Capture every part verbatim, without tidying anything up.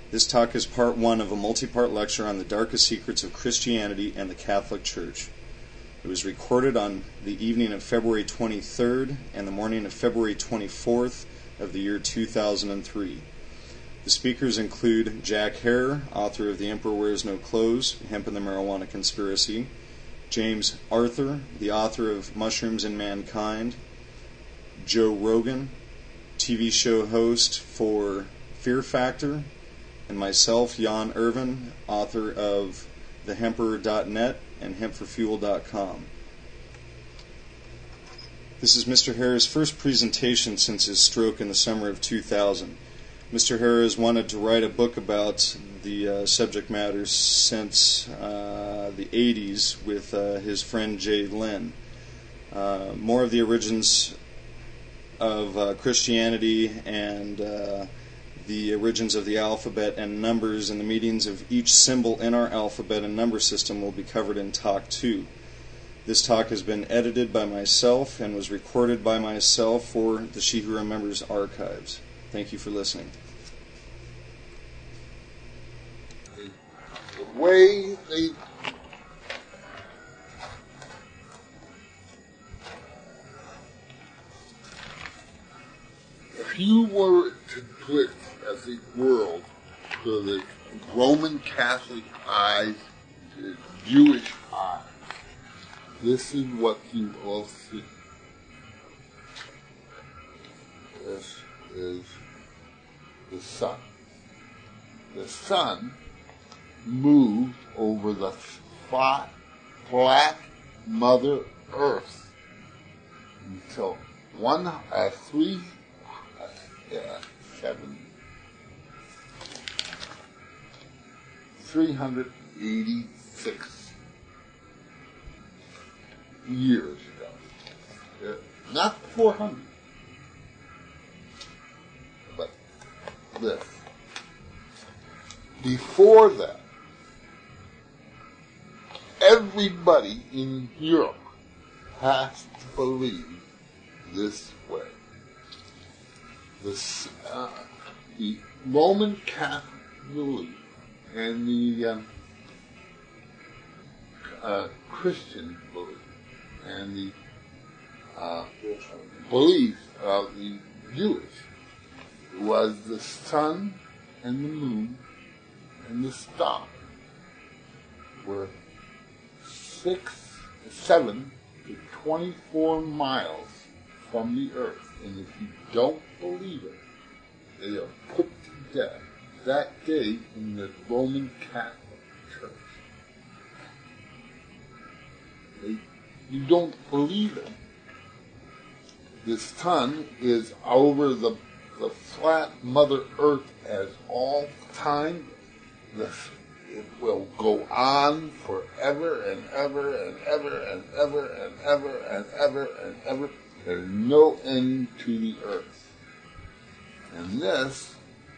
This talk is part one of a multi-part lecture on the darkest secrets of Christianity and the Catholic Church. It was recorded on the evening of February twenty-third and the morning of February twenty-fourth of the year two thousand three. The speakers include Jack Herer, author of The Emperor Wears No Clothes, Hemp and the Marijuana Conspiracy; James Arthur, the author of Mushrooms and Mankind; Joe Rogan, T V show host for Fear Factor; and myself, Jan Irvin, author of the hemperor dot net and hemp for fuel dot com. This is Mister Herer's first presentation since his stroke in the summer of two thousand. Mister Herer has wanted to write a book about the uh, subject matter since uh, the eighties with uh, his friend Jay Lynn. Uh, more of the origins of uh, Christianity and uh, the origins of the alphabet and numbers and the meanings of each symbol in our alphabet and number system will be covered in Talk two. This talk has been edited by myself and was recorded by myself for the She Who Remembers archives. Thank you for listening. The way they if you were to put as the world to the Roman Catholic eyes, to Jewish eyes, this is what you will see. This is the sun. The sun moved over the flat, flat Mother Earth until one, uh, three, uh, yeah, seven, three hundred eighty-six years ago. Uh, not four hundred. But this. Before that, everybody in Europe has to believe this way. This, uh, the Roman Catholic belief and the uh, uh, Christian belief and the uh, belief of the Jewish was the sun and the moon and the stars were six, seven to twenty-four miles from the earth. And if you don't believe it, they are put to death that day in the Roman Catholic Church. They, you don't believe it. The sun is over the, the flat Mother Earth as all time. This, it will go on forever and ever and ever and ever and ever and ever and ever. There's no end to the earth. And this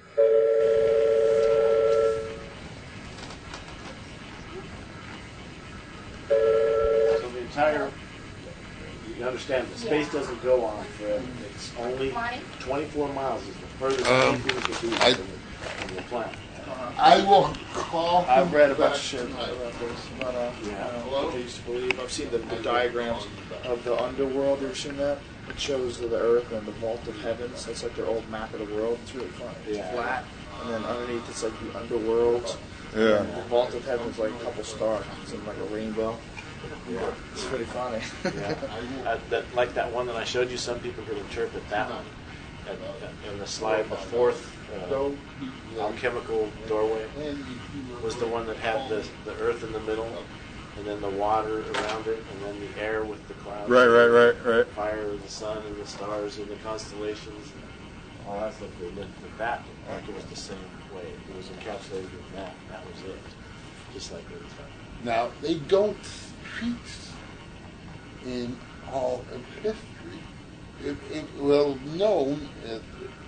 so the entire, you understand, the space yeah. doesn't go on forever. It's only twenty-four miles is the furthest um, anything can be from, from the planet. I will call him. I've read a bunch of shit about this. About, uh, yeah. uh, what they used to believe. I've seen the, the diagrams of the underworld. You've seen that? It shows the earth and the vault of heavens. That's like their old map of the world. It's really fun. It's yeah. flat, and then underneath it's like the underworld. Yeah. And the vault of heaven is like a couple stars. It's in like a rainbow. Yeah. It's pretty funny. yeah. uh, that, like that one that I showed you, some people could interpret that one. And, and the slide, the fourth uh, alchemical doorway was the one that had the, the earth in the middle, and then the water around it, and then the air with the clouds. Right, right, right, right. Fire, and the sun, and the stars, and the constellations, and all that stuff. They looked at that, like it was the same way. It was encapsulated in that. That was it. Just like it was. Now, they don't treat in all of history. It, it well known as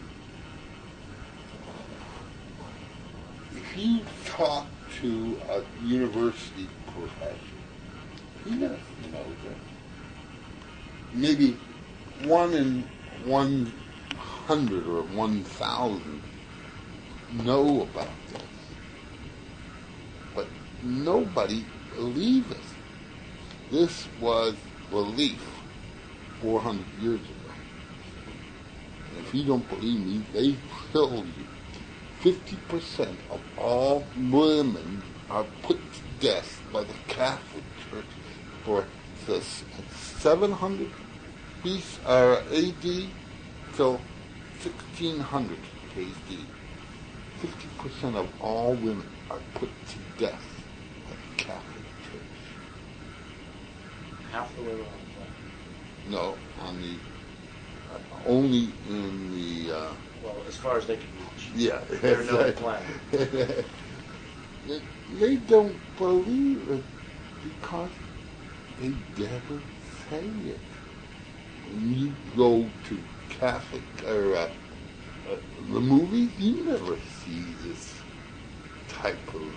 if you talk to a university professor, he knows, you know that maybe one in one hundred or one thousand know about this. But nobody believed it. This was belief four hundred years ago. And if you don't believe me, they tell you fifty percent of all women are put to death by the Catholic Church for the seven hundred B C, uh, A D till sixteen hundred A D. fifty percent of all women are put to death by the Catholic Church. Half the women on the planet. No, on the uh, only in the uh, Well, as far as they can reach. yeah. They're no planet. they, they don't believe it because they never say it. When you go to Catholic or uh, uh, the movies, you never see this type of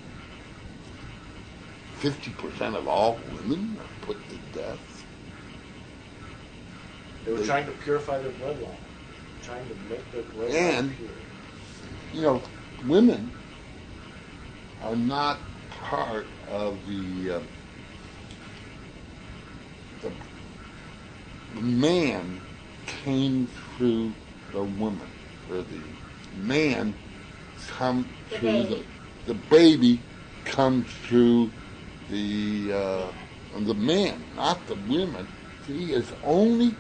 fifty percent of all women are put to death. They were They- trying to purify their bloodline, trying to make their bloodline And- pure. You know, women are not part of the, uh, the the man came through the woman, or the man come The through baby. the the baby comes through the uh, the man, not the women. He is only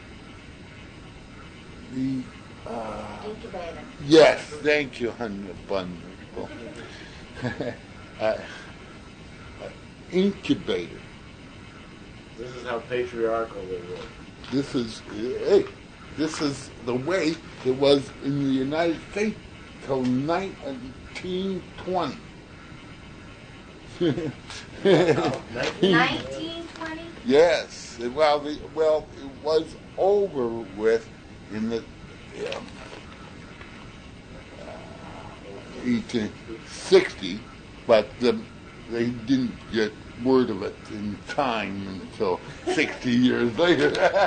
the uh, Incubator. yes, thank you, honey, wonderful. uh, uh, incubator. This is how patriarchal they were. This is hey, this is the way it was in the United States till nineteen twenty. nineteen twenty? Yes, well, the, well, it was over with in the um, uh, eighteen sixty, but the, they didn't get word of it in time until sixty years later.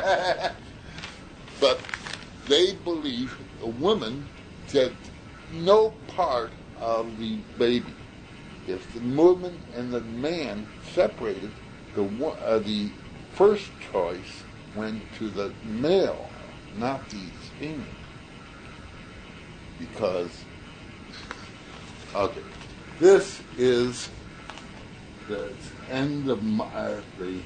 But they believe a woman get no part of the baby. If the woman and the man separated, the wo- uh, the first choice went to the male, not the female. Because, okay, this is the end of my, uh, the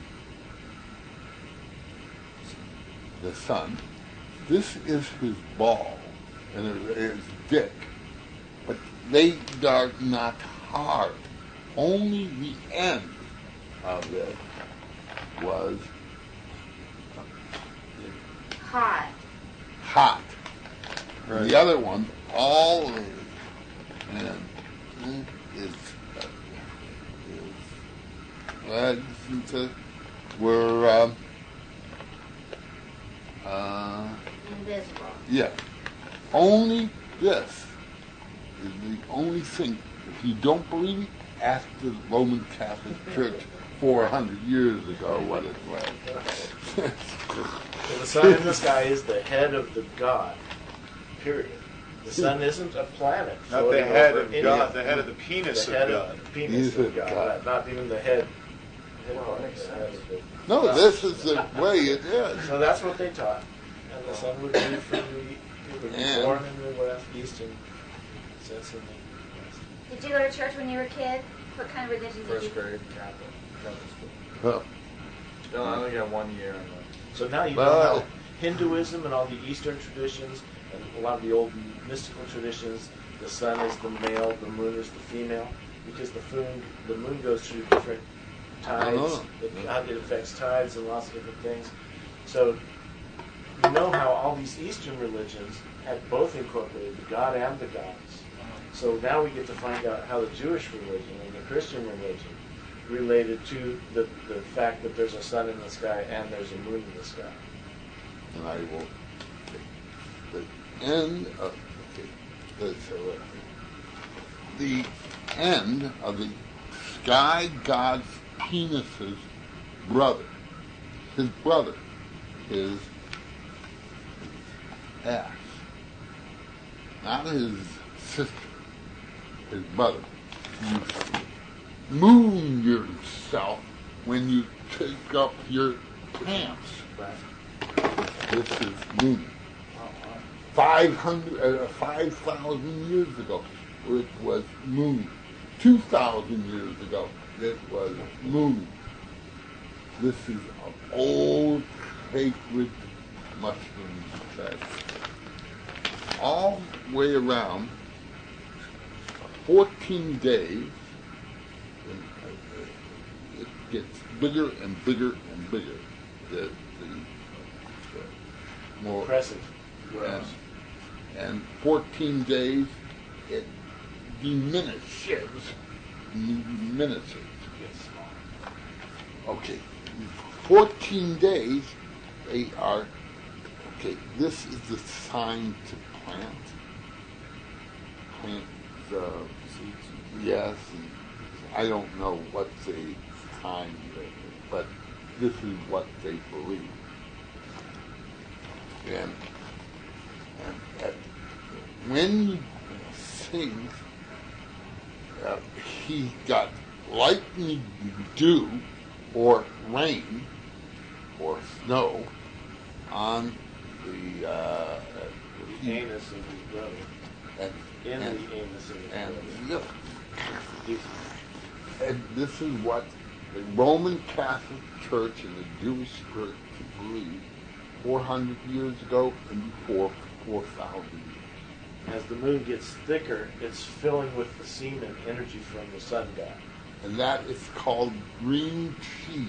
the sun. This is his ball and his dick, but they are not hard. Only the end of it was Hot. hot. Right. The other one, all is, and is, uh, is legs into, were, um, uh, Invisible. yeah. Only this is the only thing. If you don't believe me, ask the Roman Catholic Church four hundred years ago what it was. So the sun in the sky is the head of the god. Period. The sun isn't a planet. Not the floating head over of any- God, the head of the penis the of head God. of the penis He's of a God. god. Not even the head. head part, the head of the- No, this is the way it is. So that's what they taught. And the sun would be from the, it would be And- born in the west, east, and sets in the west. Did you go to church when you were a kid? What kind of religion did you? First grade Catholic. Catholic school. Well, No, I only got one year on So now you Well- know how Hinduism and all the Eastern traditions and a lot of the old mystical traditions, the sun is the male, the moon is the female, because the moon, the moon goes through different tides. know. It, it affects tides and lots of different things. So you know how all these Eastern religions had both incorporated the god and the gods. So now we get to find out how the Jewish religion and the Christian religion related to the, the fact that there's a sun in the sky and there's a moon in the sky. and I will. Okay. The end of okay. The, so, uh, the end of the sky god's penis's brother, his brother, is ass, not his sister. his mother. You moon yourself when you take up your pants. This is moon. Five hundred, uh, five thousand years ago, it was moon. Two thousand years ago, it was moon. This is an old sacred mushroom bed. All the way around, fourteen days, and it gets bigger and bigger and bigger. The, the, the more Impressive. and, and fourteen days, it diminishes, diminishes. It's small. Okay, fourteen days, they are, okay, this is the time to plant. Plant the seeds. Yes, and I don't know what the time, but this is what they believe. And, and at, when you sing, uh, he got lightning dew or rain or snow on the uh, The anus of his brother. and, In and, the anus of his and, brother. look, and this is what the Roman Catholic Church and the Jewish Church believed four hundred years ago and before four thousand years. As the moon gets thicker, it's filling with the semen energy from the sun god. And that is called green cheese.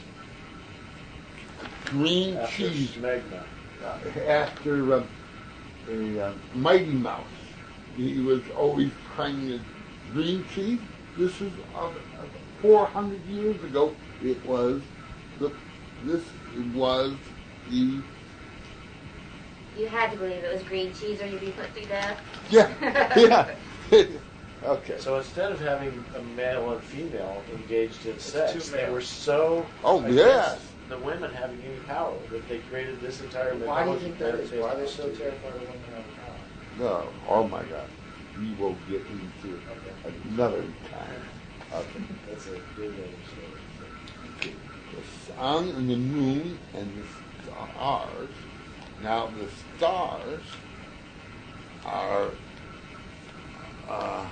Green After cheese. smegma. Uh, after uh, a uh, Mighty Mouse, he was always trying to green cheese. This is uh, four hundred years ago. It was the this was the You had to believe it was green cheese or you'd be put to death. yeah yeah. Okay. So instead of having a male and female engaged in sex, two they males. were so Oh, against yes. the women having any power that they created this entire mythology. Why do you think that is? based Why are on they so prostitution. terrified of women having power? No. Oh my God. We will get into it another time. Okay. That's a good way The sun and the moon and the stars. Now the stars are, uh,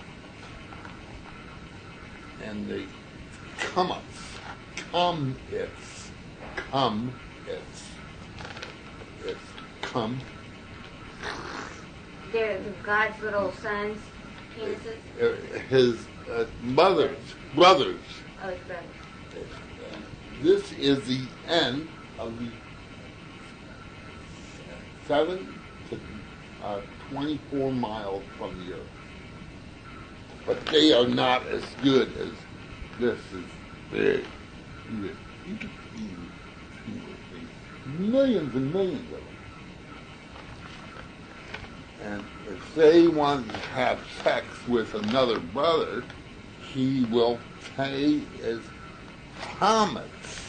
and the comets, comets, come, it's, it's come. They're the God's little sons, penises. Uh, his uh, mother's brothers. Oh, his brothers. This is the end of the seven to uh, twenty-four miles from the Earth. But they are not as good as this is big. You can see millions and millions of them. And if they want to have sex with another brother, he will pay as comets.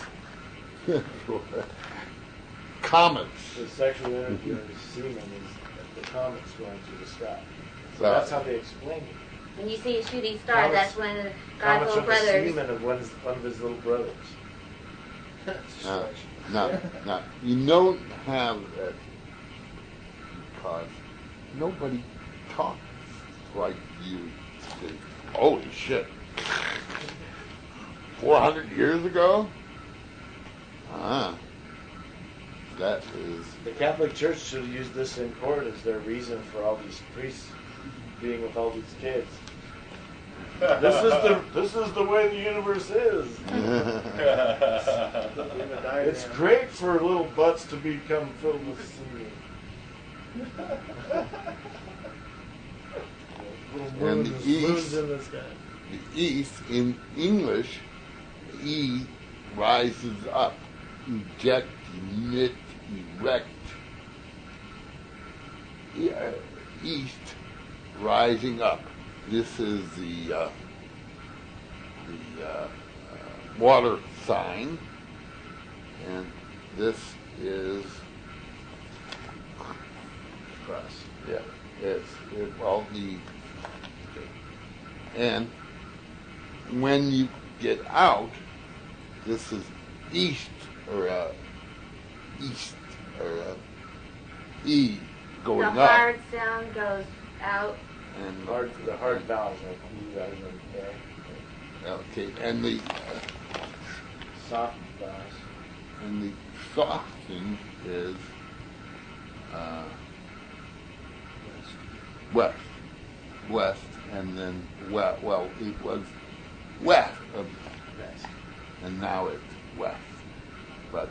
Comets. The sexual energy of the semen is the comets going through the sky. So So- that's how they explain it. When you see a shooting star, Comets- that's one of God's Comets little of the brothers. semen of one, one of his little brothers. No, no, no. You don't have that because nobody talks like you do. Holy shit. four hundred years ago? Ah. That is. The Catholic Church should have used this in court as their reason for all these priests being with all these kids. This is the this is the way the universe is. It's great for little butts to become filled with semen. Little And moons, the east- moons in the sky. The east, in English, E rises up. Eject, emit, erect. E- uh, East, rising up. This is the, uh, the uh, uh, water sign. And this is, Cross. yeah, it's, it, well, the, And when you get out, this is east, or uh, east, or uh, E going the up. hard sound goes out. And Hard, the hard vowels like E rather than A. okay, and the uh, Soft vowels. and the soft thing is uh, west, west, and then well, well, it was west of, Yes. and now it's west, but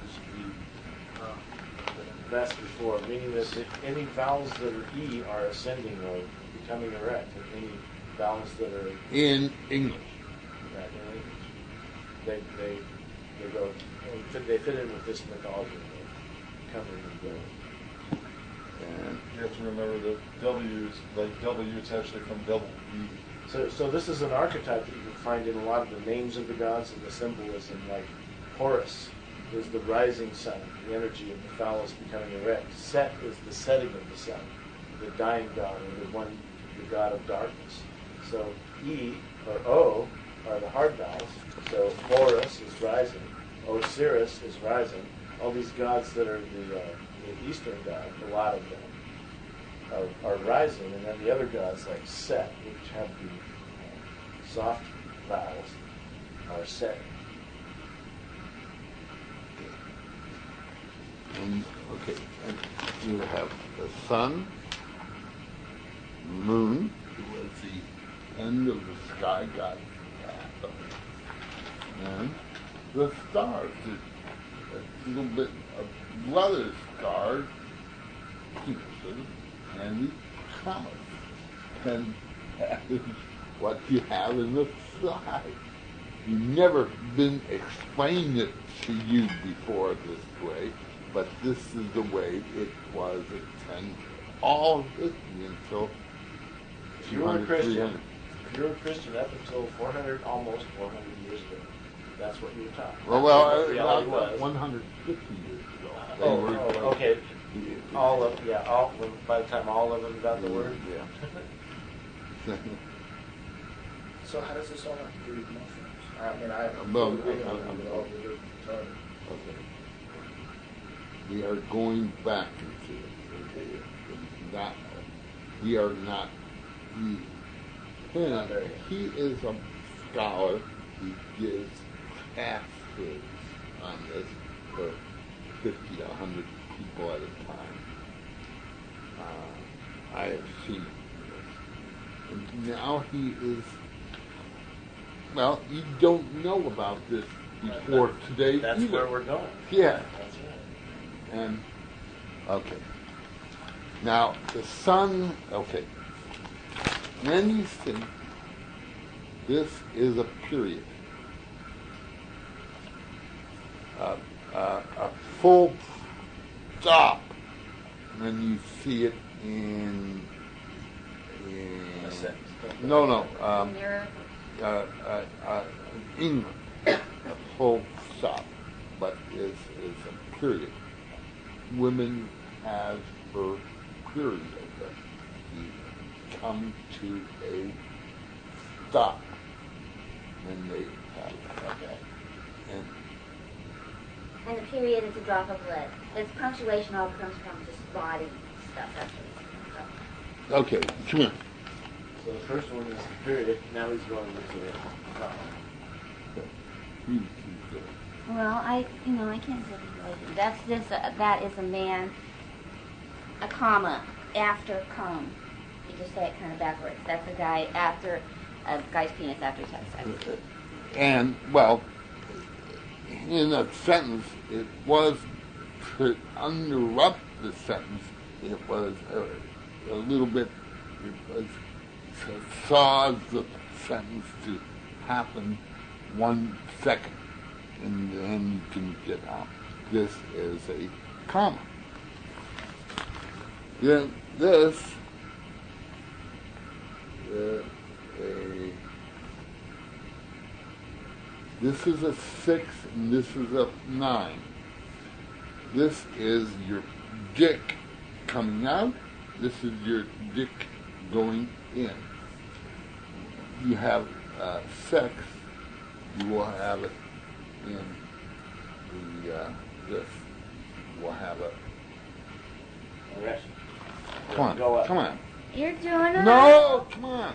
That's before, meaning that if any vowels that are E are ascending or becoming erect, and any vowels that are in English. that in English, they they they go fit, they fit in with this mythology of coming and going. And You have to remember that W is like W. It's actually from double E. So so this is an archetype that you can find in a lot of the names of the gods and the symbolism, like Horus is the rising sun, the energy of the phallus becoming erect. Set is the setting of the sun, the dying god, or the one, the god of darkness. So E or O are the hard vowels. So Horus is rising, Osiris is rising. All these gods that are the, uh, the Eastern god, a lot of them, are, are rising, and then the other gods like Set, which have the uh, soft vowels, are setting. And, okay, and you have the sun, moon, who was the end of the sky god, and the stars, a, a little bit of brother stars, and the comets, and that is what you have in the sky. You've never been explained it to you before this way, but this is the way it was at ten. All of it until If you were a Christian, if you were a Christian up until four hundred, almost four hundred years ago, that's what you were taught. Well, well, That's what uh, reality about was. one hundred fifty years ago. They Oh, were- oh, okay. All of yeah, all when, by the time all of them got the word. Yeah. So how does this all have to do with mushrooms? I mean, I, Well, I don't I'm- know I'm- all the different terms. Okay. We are going back into it. Okay. Not, we are not. He, Not there yet. he is a scholar. He gives half his on this for fifty to one hundred people at a time. Uh, I have seen this. And now he is. Well, you don't know about this before today That's either. where we're going. Yeah. That's right. And, okay. Now, the sun, okay. When you think this is a period, uh, uh, a full stop, when you see it in, in A sentence. no, no, um, Near uh, uh, uh, England, a full stop, but is is a period. Women have her period. You come to a stop, and they have Okay. and And the period is a drop of blood. Its punctuation all comes from just body stuff. That's what it's from. okay, come here. So the first one is the period. Now he's going into it. He's, he's good. Well, I, you know, I can't say it. That's just a, that is a man, a comma after come. You just say it kind of backwards. That's a guy after a guy's penis after he's had sex. And, well, in that sentence, it was to interrupt the sentence. It was a, a little bit, it was to cause the sentence to happen one second, and then you can get out. This is a comma. Then this, uh, a This is a six and this is a nine. This is your dick coming out. This is your dick going in. you have uh, sex, you will have it in the uh, this. You will have it. Erection. Come on, Go up. come on. You're doing it. No, come on.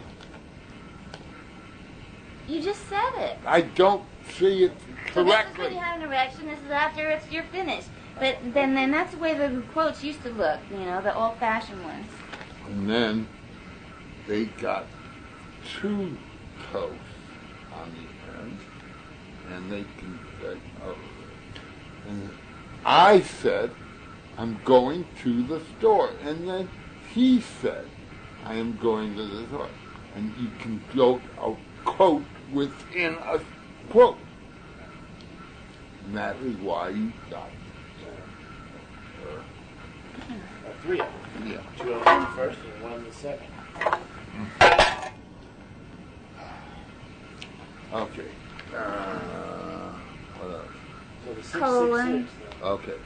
You just said it. I don't see it So this is when correctly. you have an erection. This is after it's you're finished. But then, then that's the way the quotes used to look. You know, the old-fashioned ones. And then they got two toes on the end, and they can say, oh. And I said, I'm going to the store. And then he said, I am going to the store. And you can go a quote within a quote. And that is why you got uh, Uh, three of them. yeah. Two of them in the first and one in the second. Okay. Uh, what else? So the six, Colon. six, six. then. Okay.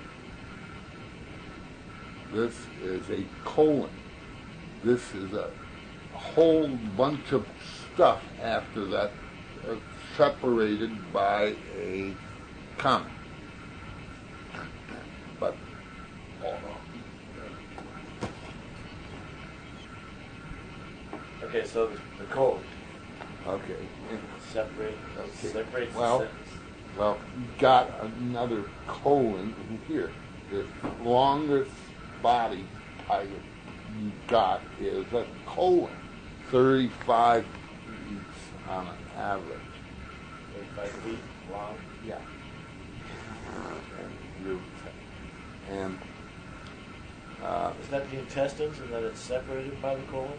This is a colon. This is a whole bunch of stuff after that, uh, separated by a comma. But, oh, Okay, so the, the colon okay. separate, Okay. separates Well, the sentence. Well, you got another colon in here. The longest body type you got is a colon, thirty-five feet on an average. thirty-five feet long. Yeah. And, you- and uh, Is that the intestines and then it's separated by the colon?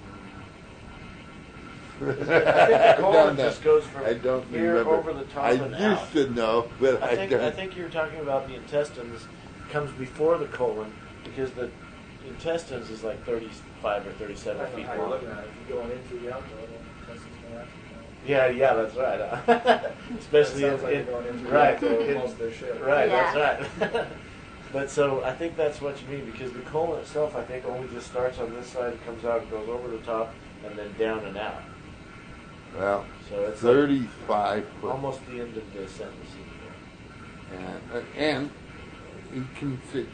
I I think the colon don't know. just goes from I don't here remember. over the top I and used out. to know, but I, I think don't. I think you're talking about the intestines comes before the colon because the intestines is like thirty-five or thirty-seven feet How you're long. looking at it. If you're going into the outdoor, then that's just going to happen. Yeah, yeah, that's right. Especially It sounds in, like in you're going into right, the outdoor in- most of their shit. right, Yeah. that's right. But so I think that's what you mean because the colon itself, I think, only just starts on this side, and comes out, and goes over the top, and then down and out. Well, So it's like thirty-five foot. almost the end of the sentence. And, and you can fit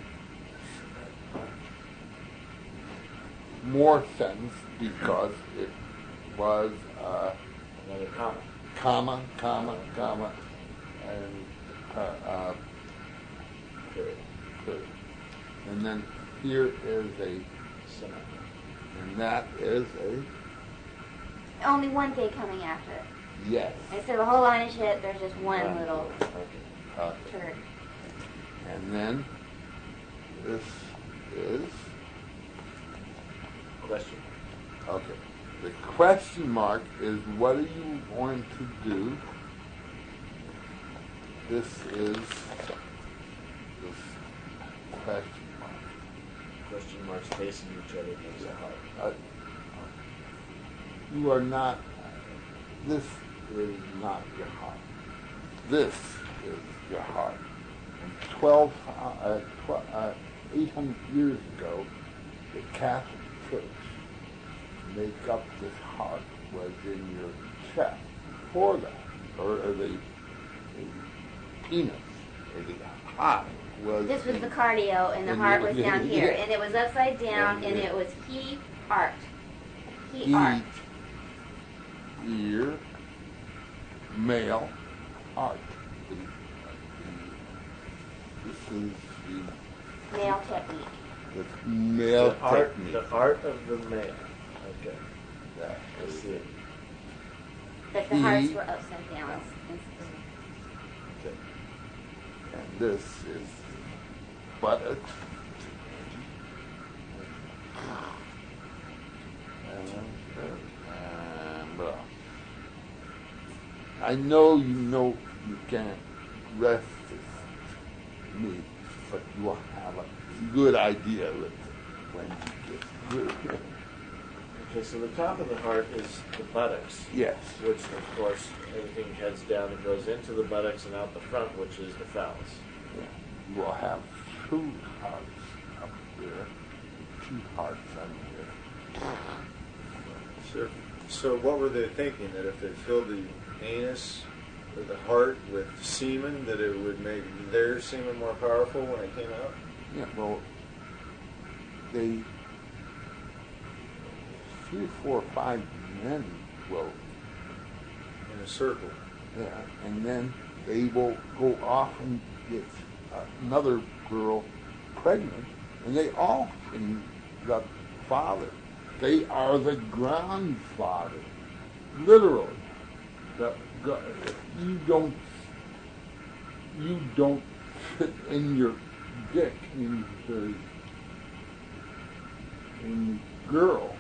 more sentence because it was uh, Another comma. comma, comma, comma, and uh, uh, Period. period. And then here is a, Semicolon. and that is a Only one thing coming after it. yes. Instead of a whole line of shit, there's just one Right. little Uh, turd. and then this is Question. okay. The question mark is what are you going to do? This is this question mark. Question marks facing each other makes a heart. Uh, you are not. This is not your heart. This is your heart. And twelve, uh, tw- uh, eight hundred years ago, the Catholic Church make up this heart was in your chest. For that, or, or the, the penis, or the heart was. This was in- the cardio, and the and heart you- was down here, yeah. and it was upside down, Yeah, and yeah. it was he art. He art. Each ear, male heart. The- the- This is the, Male technique. the male the art, technique. the art of the male. Okay, That I is see it. But the He- hearts were upside down. Okay. And this is buttocks. And, and, uh, I know you know you can't rest me, but you will have a good idea of it when you get through. Okay, so the top of the heart is the buttocks, Yes. which of course everything heads down and goes into the buttocks and out the front, which is the phallus. You will have two hearts up there, two hearts on here. Sure. So what were they thinking? That if they filled the anus or the heart with semen, that it would make their semen more powerful when it came out? Yeah, well, they, three, four, five men will, In a circle. yeah, and then they will go off and get another girl pregnant, and they all sing the father. They are the grandfather, literally. The, the, you don't, you don't fit in your dick in the, in the girl.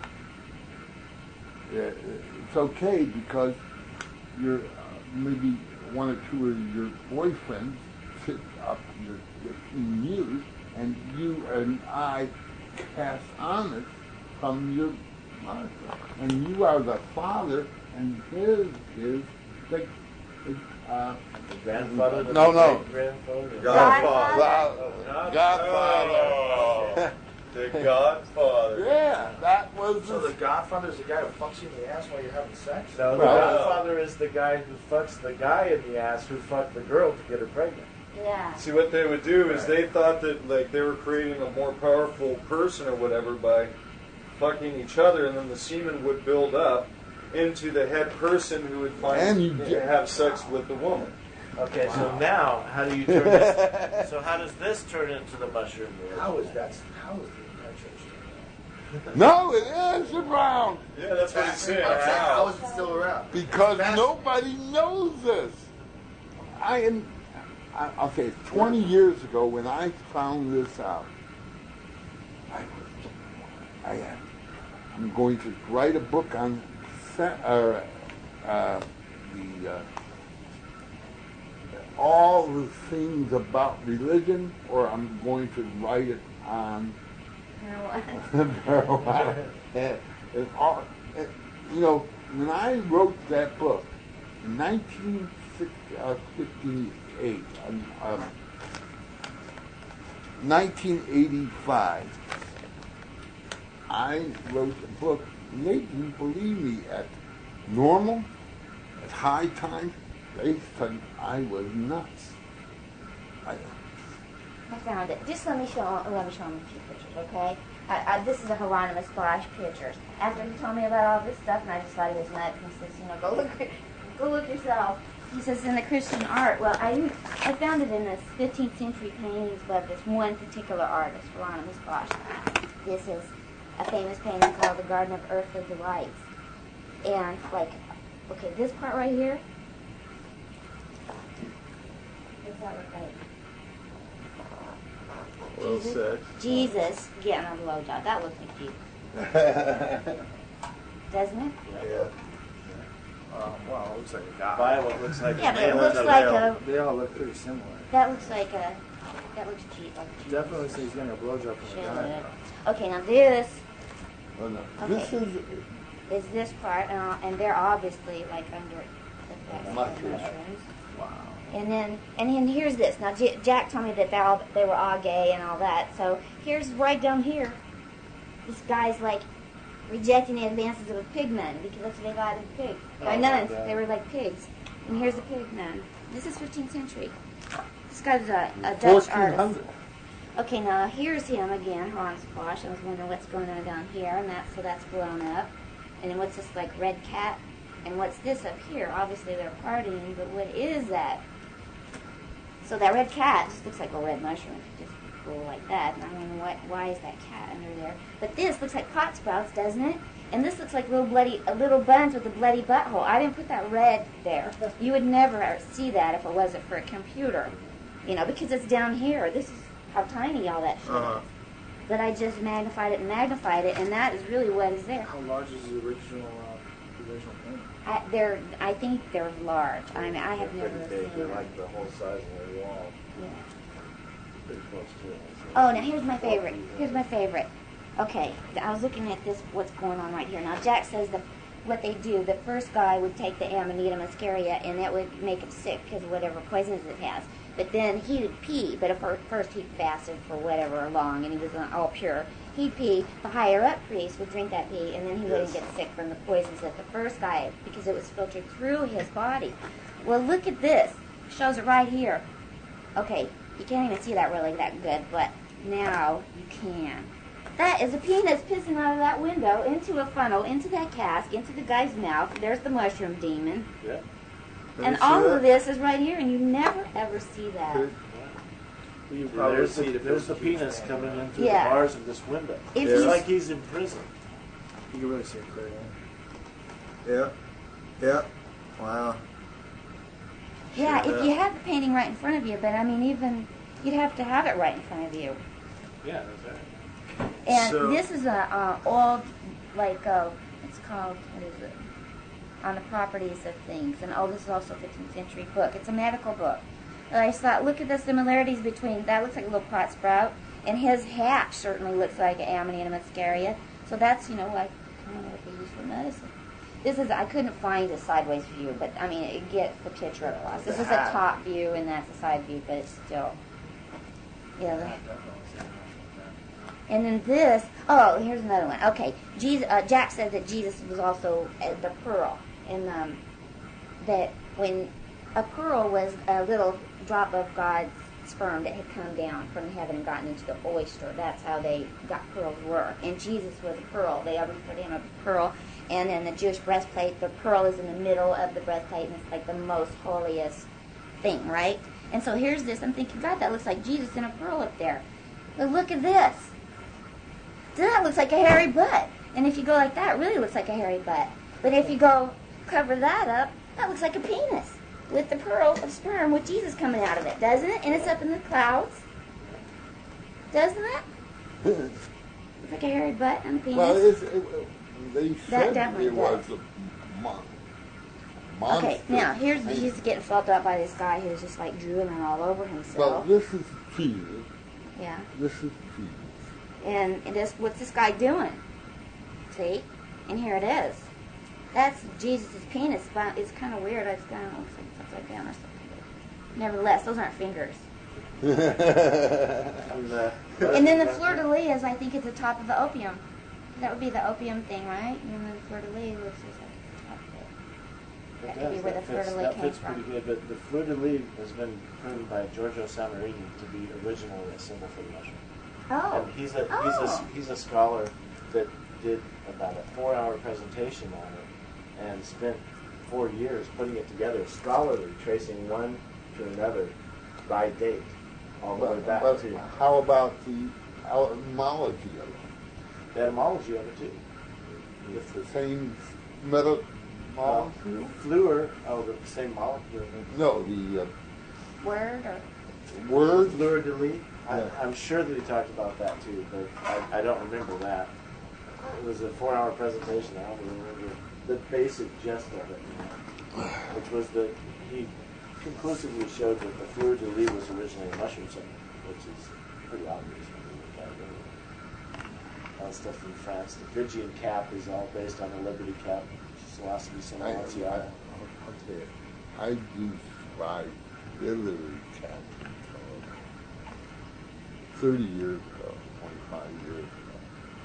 It's okay because you're uh, maybe one or two of your boyfriends sit up your dick in you, and you and I cast on it from your mother, and you are the father, and his is the, uh, The grandfather? The No, no. grandfather? Godfather. Godfather. Godfather. The Godfather. Yeah, that was So the the Godfather is the guy who fucks you in the ass while you're having sex? No, the Well- godfather is the guy who fucks the guy in the ass who fucked the girl to get her pregnant. Yeah. See, what they would do is they thought that like they were creating a more powerful person or whatever by fucking each other, and then the semen would build up into the head person who would find And you get- have sex with the woman. Okay, so now, how do you turn this? So how does this turn into the mushroom world? How is that? How is the church? No, it is around Yeah, that's what he's saying. I'm saying, how Wow. is it still around? because Fast- nobody knows this. I am. I, okay, twenty years ago when I found this out, I was. I am. I'm going to write a book on se- uh, uh, the uh, all the things about religion, or I'm going to write it on marijuana. and, and all, and, you know, when I wrote that book in nineteen fifty-eight, um, um, nineteen eighty-five, I wrote a book, and they didn't believe me at normal, at high time. They said I was nuts. I, I found it. Just let me show. Let me show him a few pictures, okay? I, I, this is a Hieronymus Bosch pictures. After he told me about all this stuff, and I just thought he was nuts, and he says, you know, go look, go look yourself. He says in the Christian art. Well, I didn't, I found it in this fifteenth century paintings by this one particular artist, Hieronymus Bosch. This is a famous painting called The Garden of Earthly Delights, and like, okay, this part right here. What's that look like? Well Jesus, said. Jesus getting a blowjob. That looks like Jesus, doesn't it? Yeah. Um, well, it looks like a guy. Violet looks like Yeah, a but it man looks with a like veil. a. They all look pretty similar. That looks like a. That looks cheap. Like Jesus. Definitely says he's getting a blowjob from a guy. Okay, now this well, no, Okay. This is is this part, uh, and they're obviously like under the effects of Mushroom. the mushrooms. Wow. And then, and then here's this. Now, J- Jack told me that they all they were all gay and all that. So here's right down here. This guy's like rejecting the advances of a pig nun because that's what they got in pig. By Oh, nuns, okay. they were like pigs. And here's a pig nun. This is fifteenth century. This guy's a, a Dutch fourteen artist. hundred. Okay, now here's him again, Hans Bosch. I was wondering what's going on down here, and that's so that's blown up. And then what's this like red cat? And what's this up here? Obviously they're partying, but what is that? So that red cat just looks like a red mushroom. If you just go like that, and I wonder what why is that cat under there? But this looks like pot sprouts, doesn't it? And this looks like little bloody a little buns with a bloody butthole. I didn't put that red there. You would never see that if it wasn't for a computer, you know, because it's down here. This is how tiny all that shit Uh-huh. is. But I just magnified it and magnified it, and that is really what is there. How large is the original, uh, the original painting? I, they're, I think they're large. I mean, I have They're never pretty big. seen They're them. like the whole size of their wall. Yeah. Pretty close to it. Oh, now here's my favorite. Here's my favorite. Okay, I was looking at this, what's going on right here. Now, Jack says that what they do, the first guy would take the Amanita muscaria, and that would make him sick because of whatever poisons it has. But then he would pee, but at first he fasted for whatever long, and he was all pure. he'd pee. The higher up priest would drink that pee, and then he wouldn't Yes. get sick from the poisons that the first guy, because it was filtered through his body. Well, look at this. Shows it right here. Okay, you can't even see that really that good, but now you can. That is a penis pissing out of that window into a funnel, into that cask, into the guy's mouth. There's the mushroom demon. Yeah. Let And me see all that. of this is right here, and you never ever see that. Good. You See, probably there's see the, it if there's it the was a huge penis fan. coming in through Yeah. the bars of this window. If It's you- like he's in prison. You can really see it clearly. Yeah. Yeah. Wow. Yeah, Sure if you had the painting right in front of you, but I mean, even you'd have to have it right in front of you. Yeah, that's right. And So- this is a uh, old, like, uh, it's called, what is it? On the Properties of Things. And oh, this is also a fifteenth century book. It's a medical book. And I just thought, look at the similarities between, that looks like a little pot sprout, and his hat certainly looks like an Amanita muscaria. So that's, you know, like, kind of what they use for medicine. This is, I couldn't find a sideways view, but I mean, it gets the picture across. This is a top view, and that's a side view, but it's still, yeah. the- And then this, oh, here's another one. Okay, Jesus, uh, Jack said that Jesus was also uh, the pearl, and um, that when a pearl was a little drop of God's sperm that had come down from heaven and gotten into the oyster. That's how they got pearls were. And Jesus was a pearl. They always put him a pearl. And then the Jewish breastplate, the pearl is in the middle of the breastplate, and it's like the most holiest thing, right? And so here's this. I'm thinking, God, that looks like Jesus in a pearl up there. But look at this. That looks like a hairy butt. And if you go like that, it really looks like a hairy butt. But if you go cover that up, that looks like a penis with the pearl of sperm with Jesus coming out of it, doesn't it? And it's up in the clouds. Doesn't it? Looks like a hairy butt and a penis. Well, it's, it, they said definitely it was does. a mon- monster. Okay, now here's And- Jesus getting felt up by this guy who's just like drooling all over Well, himself. this is Jesus. Yeah. This is Jesus. And, and this, what's this guy doing? See? And here it is. That's Jesus' penis, but it's kind of weird. It's kind of looks like it's upside down or something. But nevertheless, those aren't fingers. And, uh, And then the fleur-de-lis, I think, is the top of the opium. That would be the opium thing, right? And then the fleur-de-lis looks just like the top of it. That It could be does. where That the fits, fleur-de-lis that came fits from. pretty good, but the fleur-de-lis has been proven by Giorgio Samarini to be originally a symbol for the mushroom. Oh. And he's a oh. he's a he's a scholar that did about a four-hour presentation on it and spent four years putting it together, scholarly, tracing one to another by date, all the way But, back but to how about the etymology of it? the etymology of it too. It's the same metal Well, molecule? Fleur, oh, the same molecule. No, the uh, Word or... word. Fleur de lis. I, Yeah. I'm sure that he talked about that too, but I, I don't remember that. It was a four-hour presentation. I don't remember the basic gist of it, you know, which was that he conclusively showed that the fleur de lis was originally a mushroom symbol, which is pretty obvious when you look at it. All the stuff from France. The Phrygian cap is all based on the Liberty cap, which is Philosophy I, I, Scientia. okay. I used by literary cat thirty years ago, twenty-five years ago.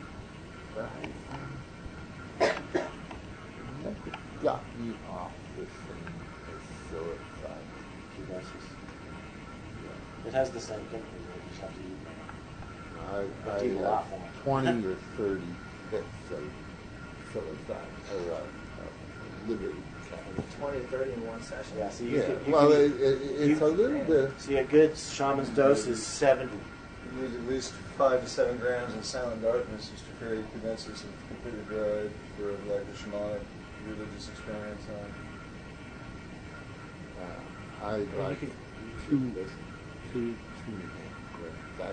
Right. That got me off this thing as suicide. Cubensis. It has the same chemicals. You just have to use them. I, But I do a lot had more. twenty or thirty hits of suicide, or uh, uh, liberty cat. twenty to thirty in one session. Yeah, so you Yeah, can, you well, can, it, it, it's a little bit. see a good shaman's dose is seventy. You need at least five to seven grams of silent darkness just to create cubensis and completely dried for like a shamanic religious experience. Uh, I like can- two, two, two. That,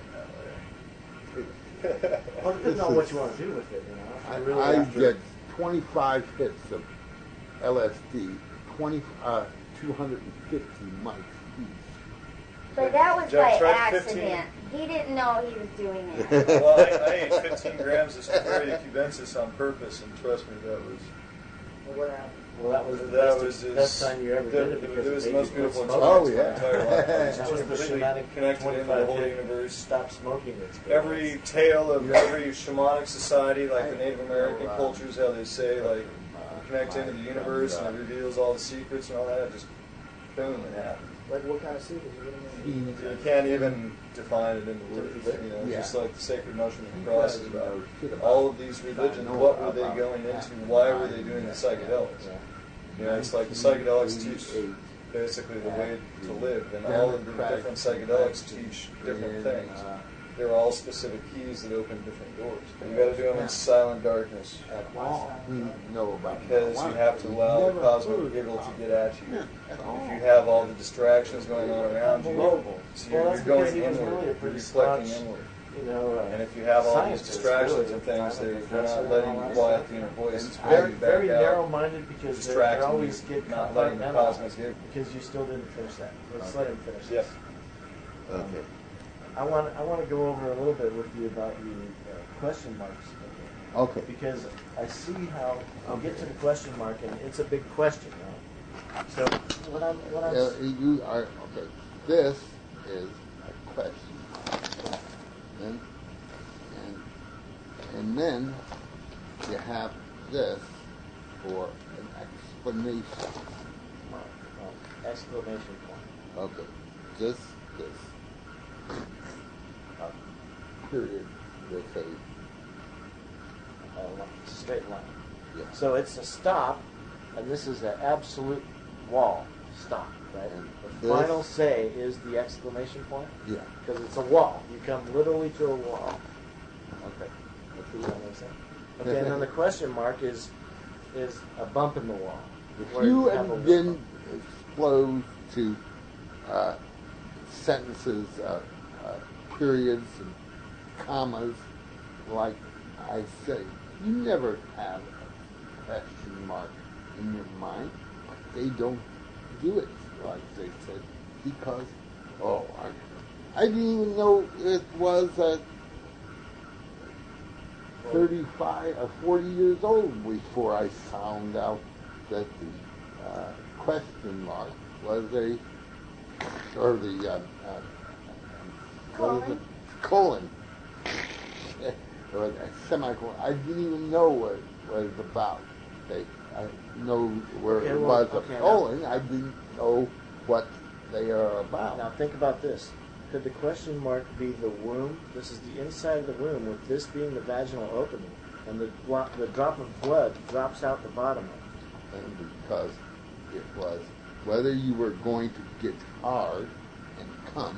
Well, it depends on what you want to do with it, you know. I, really I have to- get twenty-five hits of L S D, twenty, uh, two hundred fifty mics each. But that was Jack by tried fifteen. accident. He didn't know he was doing it. Well, I, I ate fifteen grams of Staphylococcus cubensis on purpose, and trust me, that was Well, what happened? Well, that was the That best, was his, best time you ever the, did it because it was the baby most beautiful quit experience smoking. Oh, of my entire life. I was That was the completely shamanic connected into the whole twenty-five universe. stop smoking experience. Every tale of every shamanic society, like the Native American cultures, how they say, like, you connect into the universe and it reveals all the secrets and all that, just boom, it happened. Like what kind of secrets? What do you mean? You can't even define it into words, you know, Yeah. just like the sacred mushroom and crosses about all of these religions, what were they going into, why were they doing the psychedelics? You know, it's like the psychedelics teach basically the way to live, and all of the different psychedelics teach different things. They're all specific keys that open different doors. But you got to do them in silent darkness We know about because you have to allow the cosmic giggle to get at you. If you have all the distractions going on around you, so you're, Well, you're that's going because he was inward, really a you're pretty reflecting staunch, inward. You know, uh, And if you have all these scientist, distractions really, and things, they're, science they're not professor letting and all you that quiet stuff. the inner voice. It's very, pulling you back very out, narrow-minded because they, they distracting always you, get not letting the compartmentalized cosmos giggle. because you still didn't finish that. Let's Okay. let him finish Yep. this. Okay. I want I want to go over a little bit with you about the uh, question marks. Okay. Because I see how I'll get to the question mark and it's a big question, right? So what I'm what I'm Uh, you are okay. This is a question, and and and then you have this for an explanation. mark, uh, exclamation point. Okay, this this uh, period with a Uh, li- straight line. yeah. So it's a stop, and this is an absolute wall stop, right? And The this- final say is the exclamation point Yeah. because it's a wall. You come literally to a wall. Okay. Does that make sense? Okay, and then the question mark is is a bump in the wall. where You have a and then explode to uh, sentences, uh, uh, periods, and commas, like I say. You never have a question mark in your mind. They don't do it like they said because, oh, I, I didn't even know it was uh, thirty-five or forty years old before I found out that the uh, question mark was a, or the, uh, uh, what is it? Colon. Or a semicolon. I didn't even know what it was about. They, I know where Okay, it well, was okay, a now- colon. I didn't know what they are about. Now think about this. Could the question mark be the womb? This is the inside of the womb, with this being the vaginal opening, and the blo- the drop of blood drops out the bottom of it. And because it was whether you were going to get hard and come,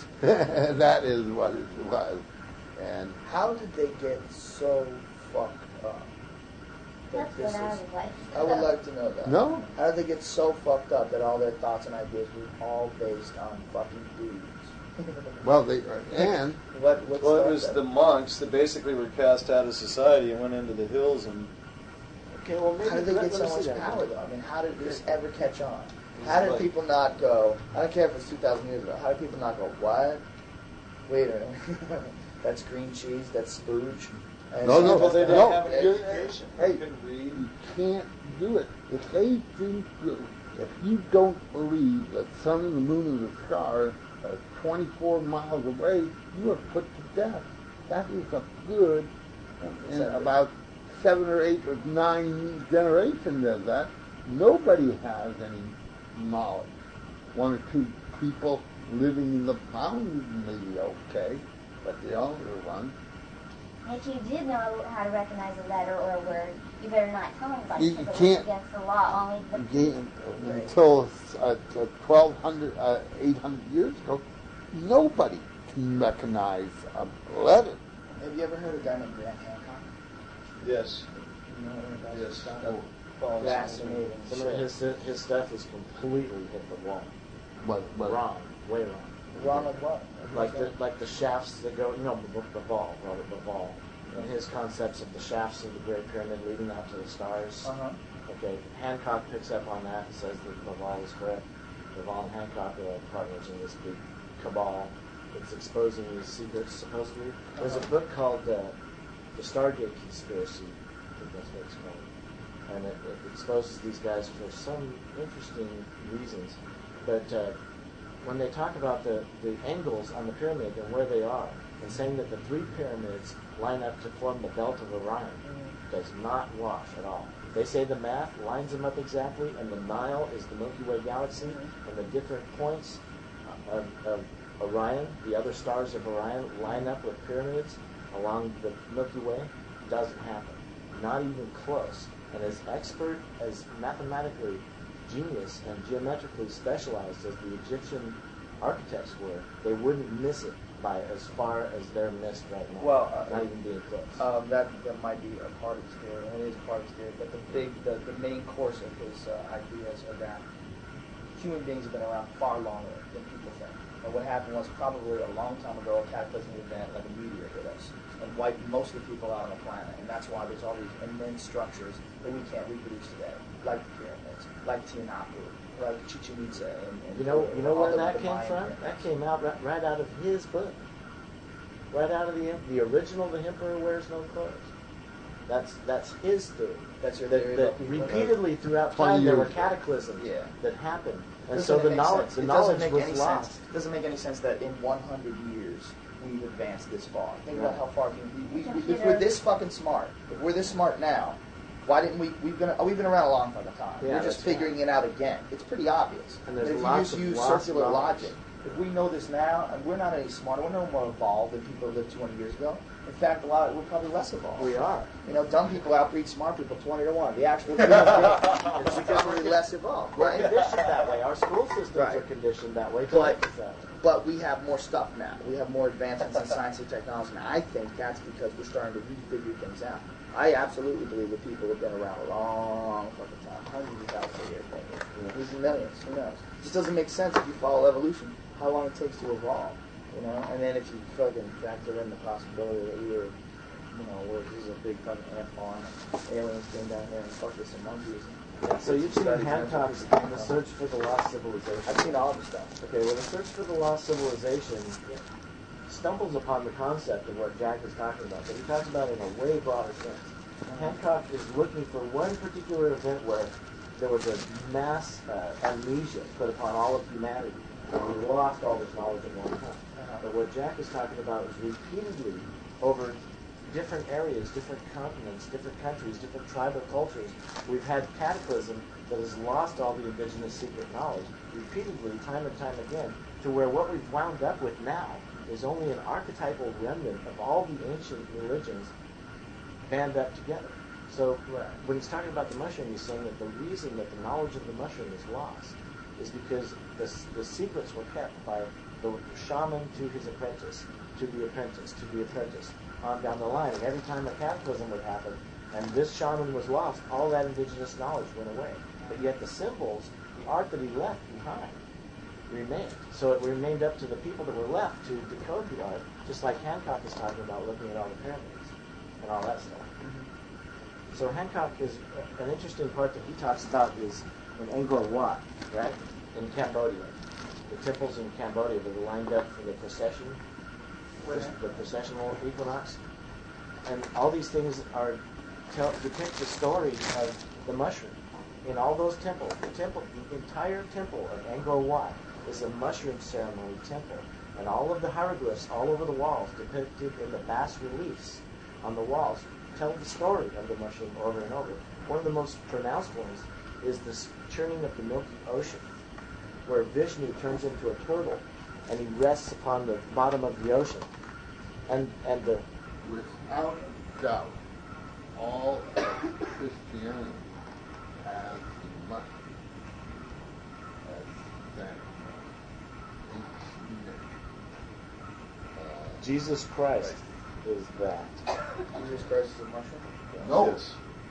that is what it was. And How did they get so fucked up? That's This what I is- would like to I would know. like to know that. no, How did they get so fucked up that all their thoughts and ideas were all based on fucking dudes? well, they and what? What's Well, it that was then? the monks that basically were cast out of society and went into the hills and Okay, well maybe How did they let- get let so me see much that. power, though? I mean, how did this ever catch on? How did Right. people not go? I don't care if it's two thousand years ago. How did people not go? What? Wait a minute. That's green cheese. That's spooge. And No, no, Well, they didn't no. have an you- education. Hey, They couldn't read. you can't do it. If they think that, if you don't believe that sun and the moon and the stars are twenty-four miles away, you are put to death. That is a good, and about seven or eight or nine generations of that, nobody has any knowledge. One or two people living in the mountains may be okay, but the older ones, If you did know how to recognize a letter or a word, you better not tell anybody You- you because it can't- was against the law. Only the again, until uh, twelve hundred, uh, eight hundred years ago, nobody can recognize a letter. Have you ever heard of a guy named Grant Hancock? Yes. You know anything about Yes. this guy? Oh, follow Fascinating. Some of his his stuff is completely hit the wall. But, but Wrong, way wrong. Wrong with what? Like the like the shafts that go, you know, the, the ball, Robert Ball, and his concepts of the shafts of the Great Pyramid leading out to the stars. Uh huh. Okay, Hancock picks up on that and says that Laval is correct. Laval and Hancock are partners in this big cabal that's exposing these secrets, supposedly. There's a book called uh, The Stargate Conspiracy. I think that's what it's called. and it, it exposes these guys for some interesting reasons. But uh, when they talk about the, the angles on the pyramid and where they are, and saying that the three pyramids line up to form the belt of Orion, does not wash at all. They say the math lines them up exactly, and the Nile is the Milky Way galaxy, and the different points of, of Orion, the other stars of Orion, line up with pyramids along the Milky Way. Doesn't happen. Not even close. And as expert, as mathematically genius and geometrically specialized as the Egyptian architects were, they wouldn't miss it by as far as they're missed right now. Well, uh, not even being close. Um, that that might be a part of his theory, and it is a part of his theory. But the big, the, the main course of his uh, ideas are that human beings have been around far longer than people think. And what happened was probably a long time ago, a cataclysmic event like a meteor hit us and wiped most of the people out on the planet. And that's why there's all these immense structures that we can't reproduce today, like the pyramids, like Tiahuanaco, like Chichen Itza. And, and You know, you know all where the- that the came Mayan from? pyramids. That came out right, right out of his book. Right out of the the original "The Emperor Wears No Clothes." That's that's his theory. That's your That, theory that about people? repeatedly throughout twenty time there were years. cataclysms Yeah. that happened, and Doesn't so the make knowledge sense. the It knowledge doesn't make was any lost. sense. It doesn't make any sense that in one hundred years we've advanced this far. Think about Right. how far can we, we, we if we're this fucking smart, if we're this smart now, why didn't we? We've been oh, we've been around a long fucking time. Yeah, we're just that's figuring it out again. It's pretty obvious. And there's but if lots you just of use lost circular knowledge. logic, if we know this now, and we're not any smarter, we're no more evolved than people who lived two hundred years ago. In fact, a lot we're probably less evolved. We are. You know, dumb people outbreed smart people twenty to one. The actual human being. It's because we're less evolved, We're right? conditioned that way. Our school systems Right. are conditioned that way. to But- make us that way. But we have more stuff now. We have more advancements in science and technology. And I think that's because we're starting to refigure things out. I absolutely believe that people have been around a long fucking time, hundreds of thousands of years, maybe, maybe millions. Who knows? It just doesn't make sense if you follow evolution. How long it takes to evolve, you know? And then if you fucking factor in the possibility that we were, you know, we're, this is a big fucking ant farm, and aliens came down here and fucked with some monkeys. And So you've seen studied Hancock's them. The Search for the Lost Civilization. I've seen all the stuff. Okay, well, The Search for the Lost Civilization stumbles upon the concept of what Jack is talking about, but he talks about it in a way broader sense. Hancock is looking for one particular event where there was a mass uh, amnesia put upon all of humanity, and we lost all this knowledge at one time. But what Jack is talking about is repeatedly over different areas, different continents, different countries, different tribal cultures, we've had cataclysm that has lost all the indigenous secret knowledge repeatedly, time and time again, to where what we've wound up with now is only an archetypal remnant of all the ancient religions band up together. So when he's talking about the mushroom, he's saying that the reason that the knowledge of the mushroom is lost is because the, the secrets were kept by the shaman to his apprentice, to the apprentice, to the apprentice, on down the line. And every time a cataclysm would happen, and this shaman was lost, all that indigenous knowledge went away. But yet the symbols, the art that he left behind, remained. So it remained up to the people that were left to decode the art, just like Hancock is talking about looking at all the pyramids and all that stuff. So Hancock is, an interesting part that he talks about is in Angkor Wat, right, in Cambodia. The temples in Cambodia that are lined up for the procession, the processional equinox. And all these things are tell, depict the story of the mushroom. In all those temples, the temple, the entire temple of Angkor Wat is a mushroom ceremony temple. And all of the hieroglyphs all over the walls depicted in the bas reliefs on the walls tell the story of the mushroom over and over. One of the most pronounced ones is the churning of the Milky Ocean, where Vishnu turns into a turtle and he rests upon the bottom of the ocean. And and the Without doubt, all of Christianity has much as that ancient uh, Jesus Christ is that. Jesus Christ is a mushroom? No. Yes.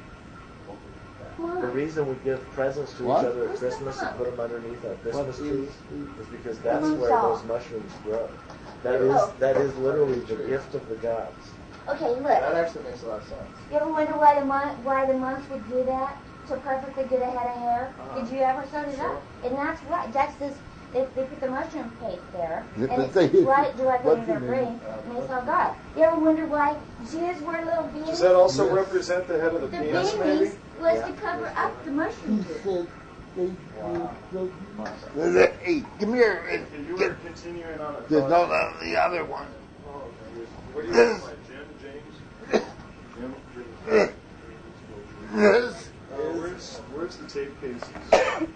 The reason we give presents to What? each other at Christmas and put them underneath our Christmas What trees is- is because that's where those mushrooms grow. That is that is literally the gift of the gods. Okay, look. That actually makes a lot of sense. You ever wonder why the mon- why the monks would do that to perfectly get a head of hair? Uh-huh. Did you ever study Sure. that? And that's right. That's this. They, they put the mushroom paste there, Yeah, and but it's they- right directly what in their do you brain, mean? and they saw God. You ever wonder why Jews were little beings? Does that also Yes. represent the head of the The penis, maybe? babies, was to cover up the mushroom He tube. said they they- they- Hey, come here and If you get were continuing on a the thought- note on the other one. Oh, okay. What do you This- want, Jim, James? Jim, This uh, where's, where's the tape cases?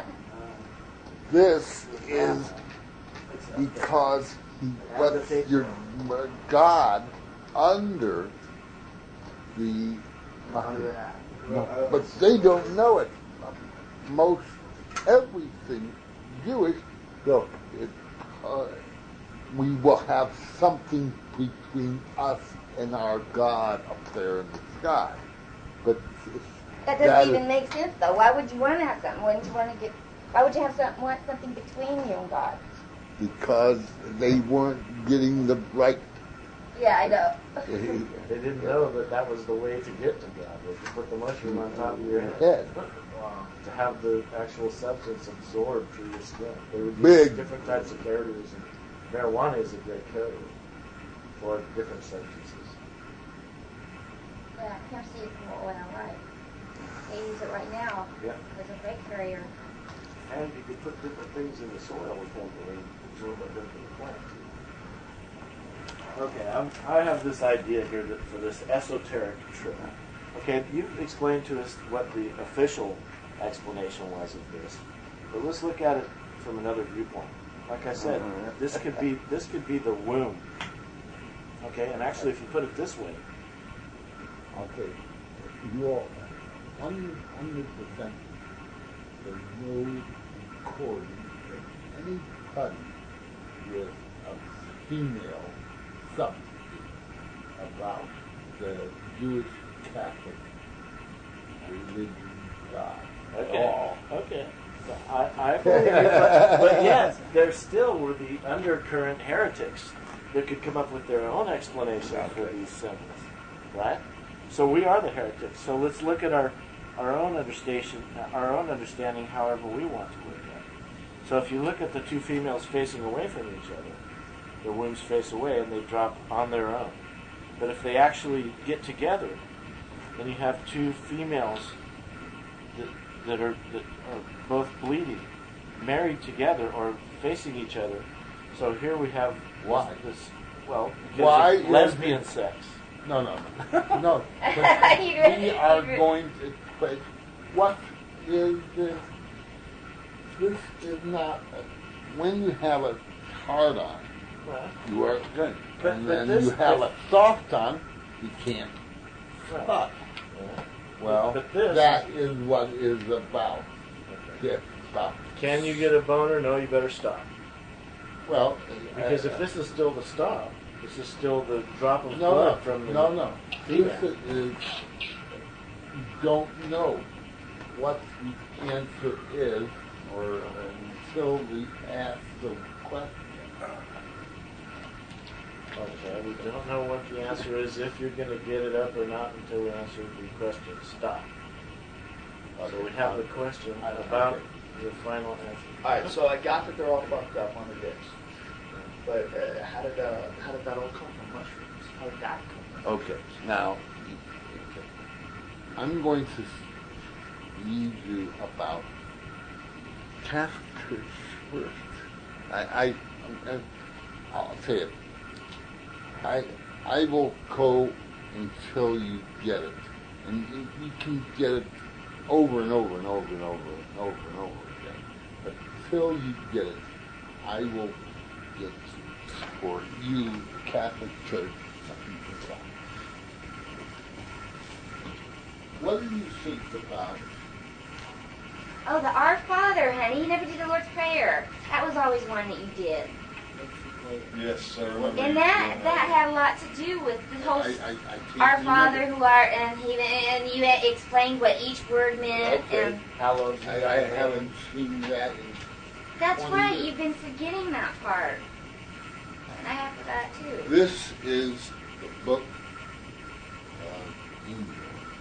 This is because he puts your God under the, but they don't know it. Most everything Jewish, so it, uh, we will have something between us and our God up there in the sky. But That doesn't that even is- make sense, though. Why would you want to have something? Wouldn't you want to get? Why would you have some, want something between you and God? because they weren't getting the right. Yeah, I know. They didn't know that that was the way to get to God, was to put the mushroom on top of your head. head. Wow. To have the actual substance absorbed through your skin. They would use Big. different types of carriers, and marijuana is a great carrier for different substances. Yeah, hemp seed from oil, right? They use it right now Yeah. as a great carrier. And you could put different things in the soil with hemp and absorb it into the plant. Okay, I'm, I have this idea here that for this esoteric trip. Okay, you've explained to us what the official explanation was of this, but let's look at it from another viewpoint. Like I said, this could be this could be the womb. Okay, and actually, if you put it this way, Okay, you're one hundred percent. There's no recording of anybody with a female subject about the Jewish Catholic religion God at okay, all. okay, so I, I believe you, but, but yet there still were the undercurrent heretics that could come up with their own explanation for these symbols, right? So we are the heretics. So let's look at our our own understanding, our own understanding, however we want to look at it. So if you look at the two females facing away from each other, their wombs face away and they drop on their own. But if they actually get together, then you have two females that that are that are both bleeding, married together or facing each other. So here we have Why? this. Well, because Why of is lesbian it- sex. No, no, no. no. But You ready? we are You ready? going to. But what is this? This is not. A, when you have a hard on, Well, you are good. But- and but then this- you have but- a soft on, you can't well, fuck. yeah. Well, But this that is what is about. This stuff. Can you get a boner? No, you better stop. Well, Because uh, if this is still the stop, this is still the drop of no, blood no, from the no, no. female. This is you don't know what the answer is, or until we ask the question. Okay, we don't know what the answer is if you're going to get it up or not until we answer the question. Stop. So we have the question about the final answer. All right, so I got that they're all fucked up on the dicks, but uh, how did uh, how did that all come from mushrooms? How did that come from? Okay, now I'm going to read you about Catholic Church first. I, I, I I'll say it. I, I will go until you get it, and you, you can get it over and over and over and over and over and over again. But until you get it, I will get for you, Catholic Church, something to talk. What do you think about it? Oh, the Our Father, honey. You never did the Lord's Prayer. That was always one that you did. Yes, I remember. And that that had a lot to do with the whole I, I, I can't Our remember. Father who art, and he and you explained what each word meant. Okay. And Hallowed. I, I haven't seen that in that's twenty right. years. You've been forgetting that part. And I have forgot too. This is the book of India.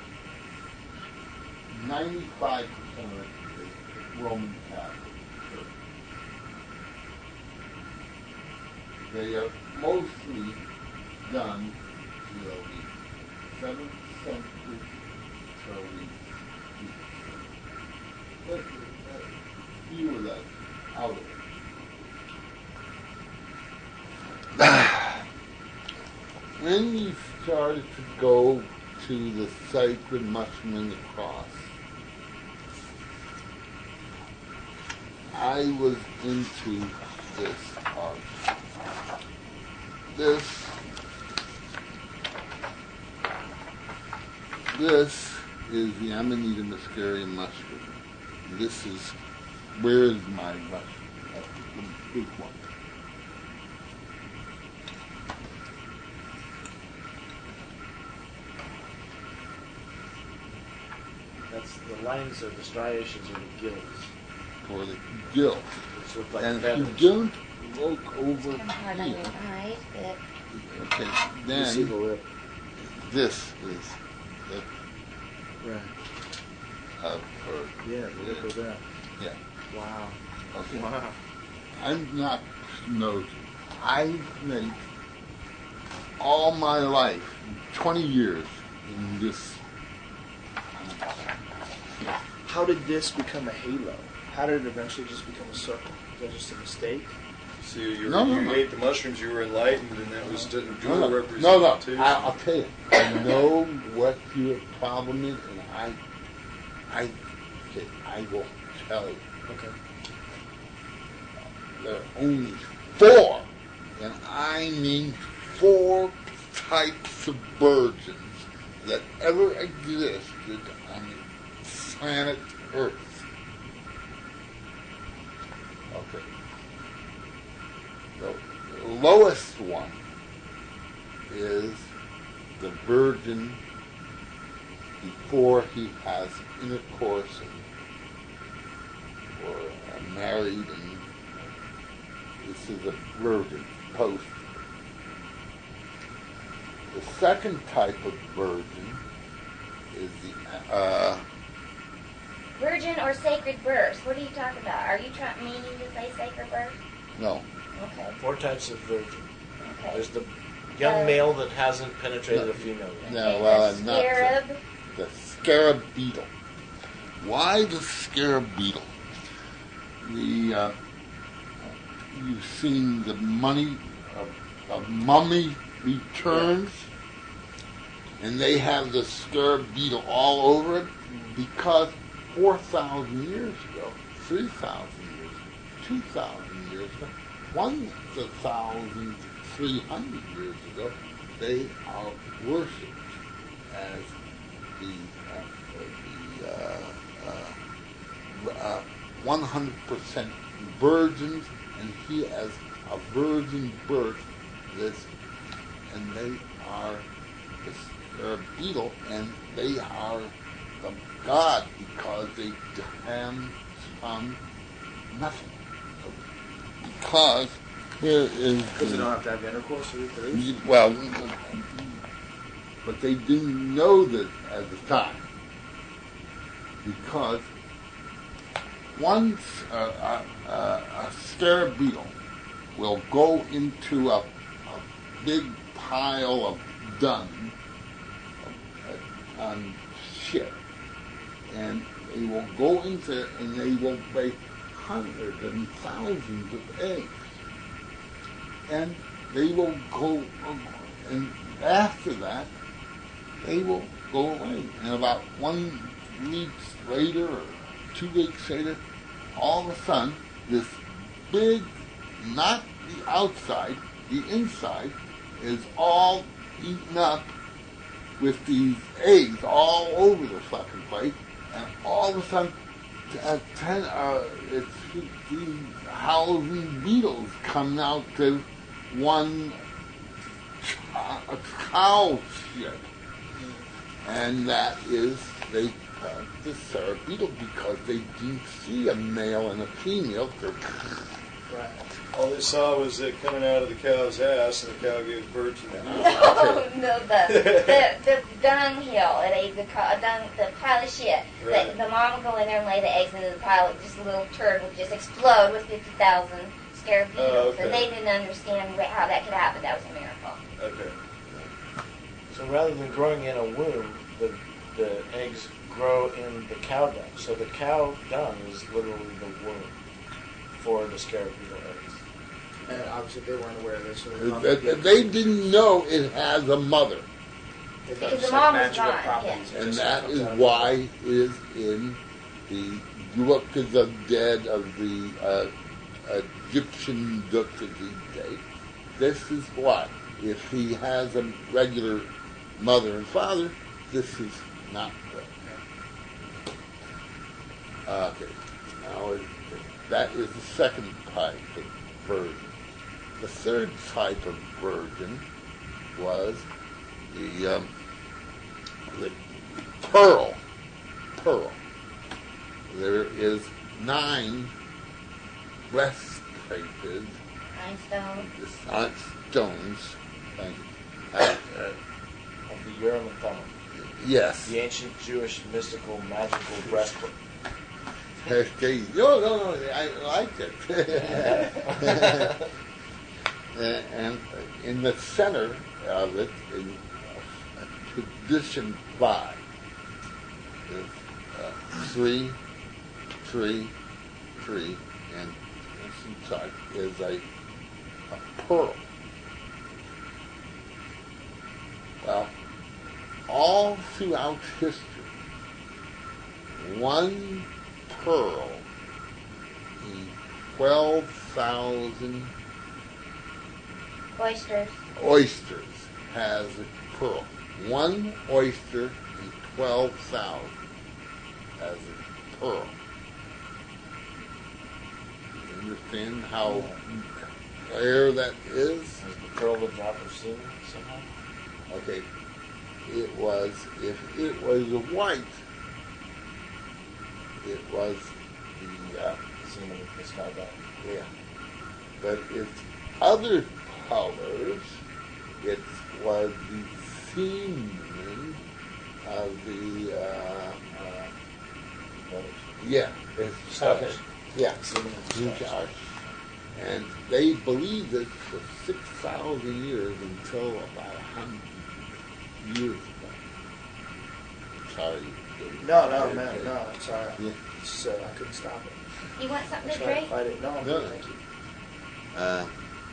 Ninety-five percent of it is Roman Catholic Church. They are mostly done, you know, the seventh century to the let, let few of that out of it. When you started to go to the sacred mushroom and the cross, I was into this art. This, this is the Amanita muscaria mushroom. This is, where is my mushroom? That's the big one. That's the lines of the striations are the gills. For the gill. Which look like And if feathers. you don't look over Kind of hard on here, your eyes, but okay, You see the then lip. this is the Right. of her. Yeah, the lip of that. Yeah. Wow. Okay. Wow. I'm not nosy. I make all my life, twenty years in this. How did this become a halo? How did it eventually just become a circle? Was that just a mistake? So you, No, no, you no. ate the mushrooms, you were enlightened, and that was dual No, no, no, representation. no. I, I'll tell you. I know what your problem is, and I, I, okay, I will tell you. Okay. There are only four, and I mean four types of virgins that ever existed on the planet Earth. Okay. The lowest one is the virgin before he has intercourse and, or uh, married, and this is a virgin post. The second type of virgin is the uh, virgin or sacred birth? What are you talking about? Are you trying meaning to say sacred birth? no, Okay. Four types of virgin. Okay. There's the young Uh, male that hasn't penetrated No. a female yet. no, Okay, well, the not scarab. the, the scarab beetle. Why the scarab beetle? The uh, you've seen the money of, of mummy returns, and they have the scarab beetle all over it because four thousand years ago, three thousand years ago, two thousand years ago, one thousand three hundred years ago, they are worshipped as the uh, the uh, uh, uh, one hundred percent virgins, and he has a virgin birth. This, and they are the uh, beetle, and they are the god because they depend on nothing. Because here is Because they the- don't have to have intercourse to reproduce? well, but they didn't know that at the time, because once uh, a, a, a scarab beetle will go into a, a big pile of dung uh, on shit, and they will go into it, and they will make hundreds and thousands of eggs. And they will go, and after that, they will go away. And about one week later, or two weeks later, all of a sudden, this big, not the outside, the inside, is all eaten up with these eggs all over the fucking place. And all of a sudden, uh, ten, uh, it's these howling beetles come out to one uh, a cow shit, and that is they uh, the scarab beetle because they didn't see a male and a female. Right. All they saw was it coming out of the cow's ass, and the cow gave birth to the beetle. No, no, the the the dung hill, it ate the co- dung, the pile of shit. Right. The, the mom would go in there and lay the eggs into the pile. Just a little turd would just explode with fifty thousand scarab beetles, Oh, okay. and they didn't understand wh- how that could happen. That was a miracle. Okay. So rather than growing in a womb, the the eggs grow in the cow dung. So the cow dung is literally the womb for the scarab beetle eggs. And obviously they weren't aware of this. So Uh, They, they didn't know it has a mother. they thought Because it the was mom like was magical gone, properties. yeah. It And just that comes is out of why it is in the Book of the Dead of the uh, Egyptian Book of the Day. This is why. If he has a regular mother and father, this is not good. Okay. Now, it, that is the second type of version. The third type of version was the, um, the pearl. Pearl. There is nine breastplates, Nine stones. uh, stones. Thank you. Uh, uh, Of the Urim and Thummim. yes. The ancient Jewish mystical magical breastplate. Okay. No, no, no. I like it. and, and in the center of it, in uh, tradition five, is uh, three, three, three, and inside is a, a pearl. Well, all throughout history, one pearl in twelve thousand Oysters. oysters has a pearl. One oyster in twelve thousand has a pearl. You understand how rare that is? Is the pearl the drop of semen somehow? Okay, it was, if it was white, it was the, uh, Semen of the sky dog. yeah. But its other colors, it was the semen of the, uh, uh, yeah, it's Stars. yeah, Semen of the blue stars. stars. And they believed it for six thousand years until about a hundred years ago. Sorry. No, no, man, no, I'm sorry. Yeah. It's, uh, I couldn't stop it. You want something I to tried to drink? fight it. No, I'm No. good, thank you. Uh,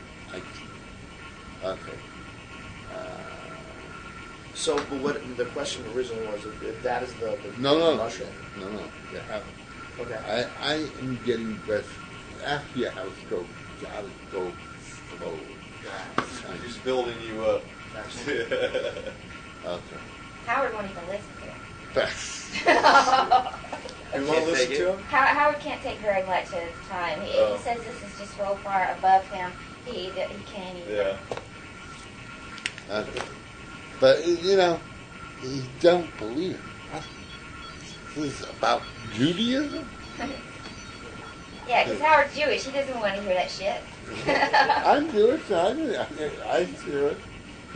I, okay. Uh, So, but what the question originally was, if, if that is the, the no, no, mushroom. no, no, you haven't. Okay. I, I am getting breast. After you have a stroke, you gotta go slow. He's building you up. Okay. Howard won't even listen to him. That's, You want to listen to him? How- Howard can't take very much at a time. He, Oh. he says this is just so far above him. He he can't even. Yeah. okay. But, you know, you don't believe it. This is about Judaism? Yeah, because Howard's Jewish. He doesn't want to hear that shit. I'm Jewish. I, I, I hear it.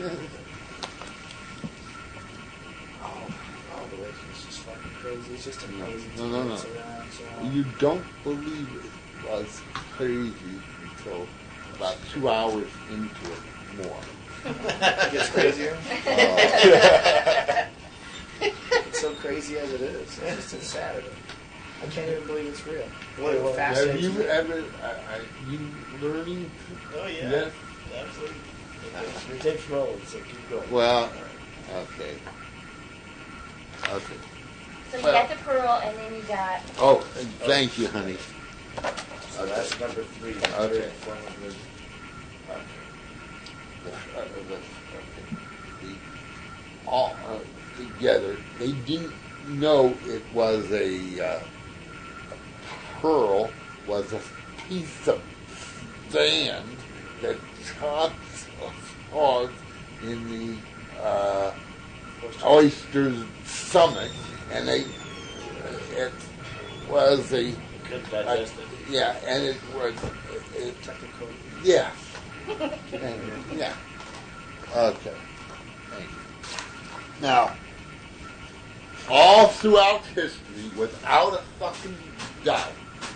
Oh, oh, the way it's just fucking crazy. It's just amazing. No, to no, me. no. It's around, it's around. You don't believe it was crazy until about two hours into it more. It gets crazier. Uh, It's so crazy as it is. It's just insanity. I can't even believe it's real. What Well, it have fascinates you me. ever, are you learning? Oh, yeah. Yes. Absolutely. Your tape's rolling, so keep going. Well, okay. Okay. So you got the pearl, and then you got. Oh, and thank you, honey. So that's number three. The Okay. third form of religion. The, uh, the, okay. The, all uh, together, they didn't know it was a, uh, a pearl, was a piece of sand that chops hard in the uh, oyster's stomach, and they it was a Couldn't digest it. yeah, and it was it, Technical. yeah, and, yeah. Okay, thank you. Now, all throughout history, without a fucking doubt,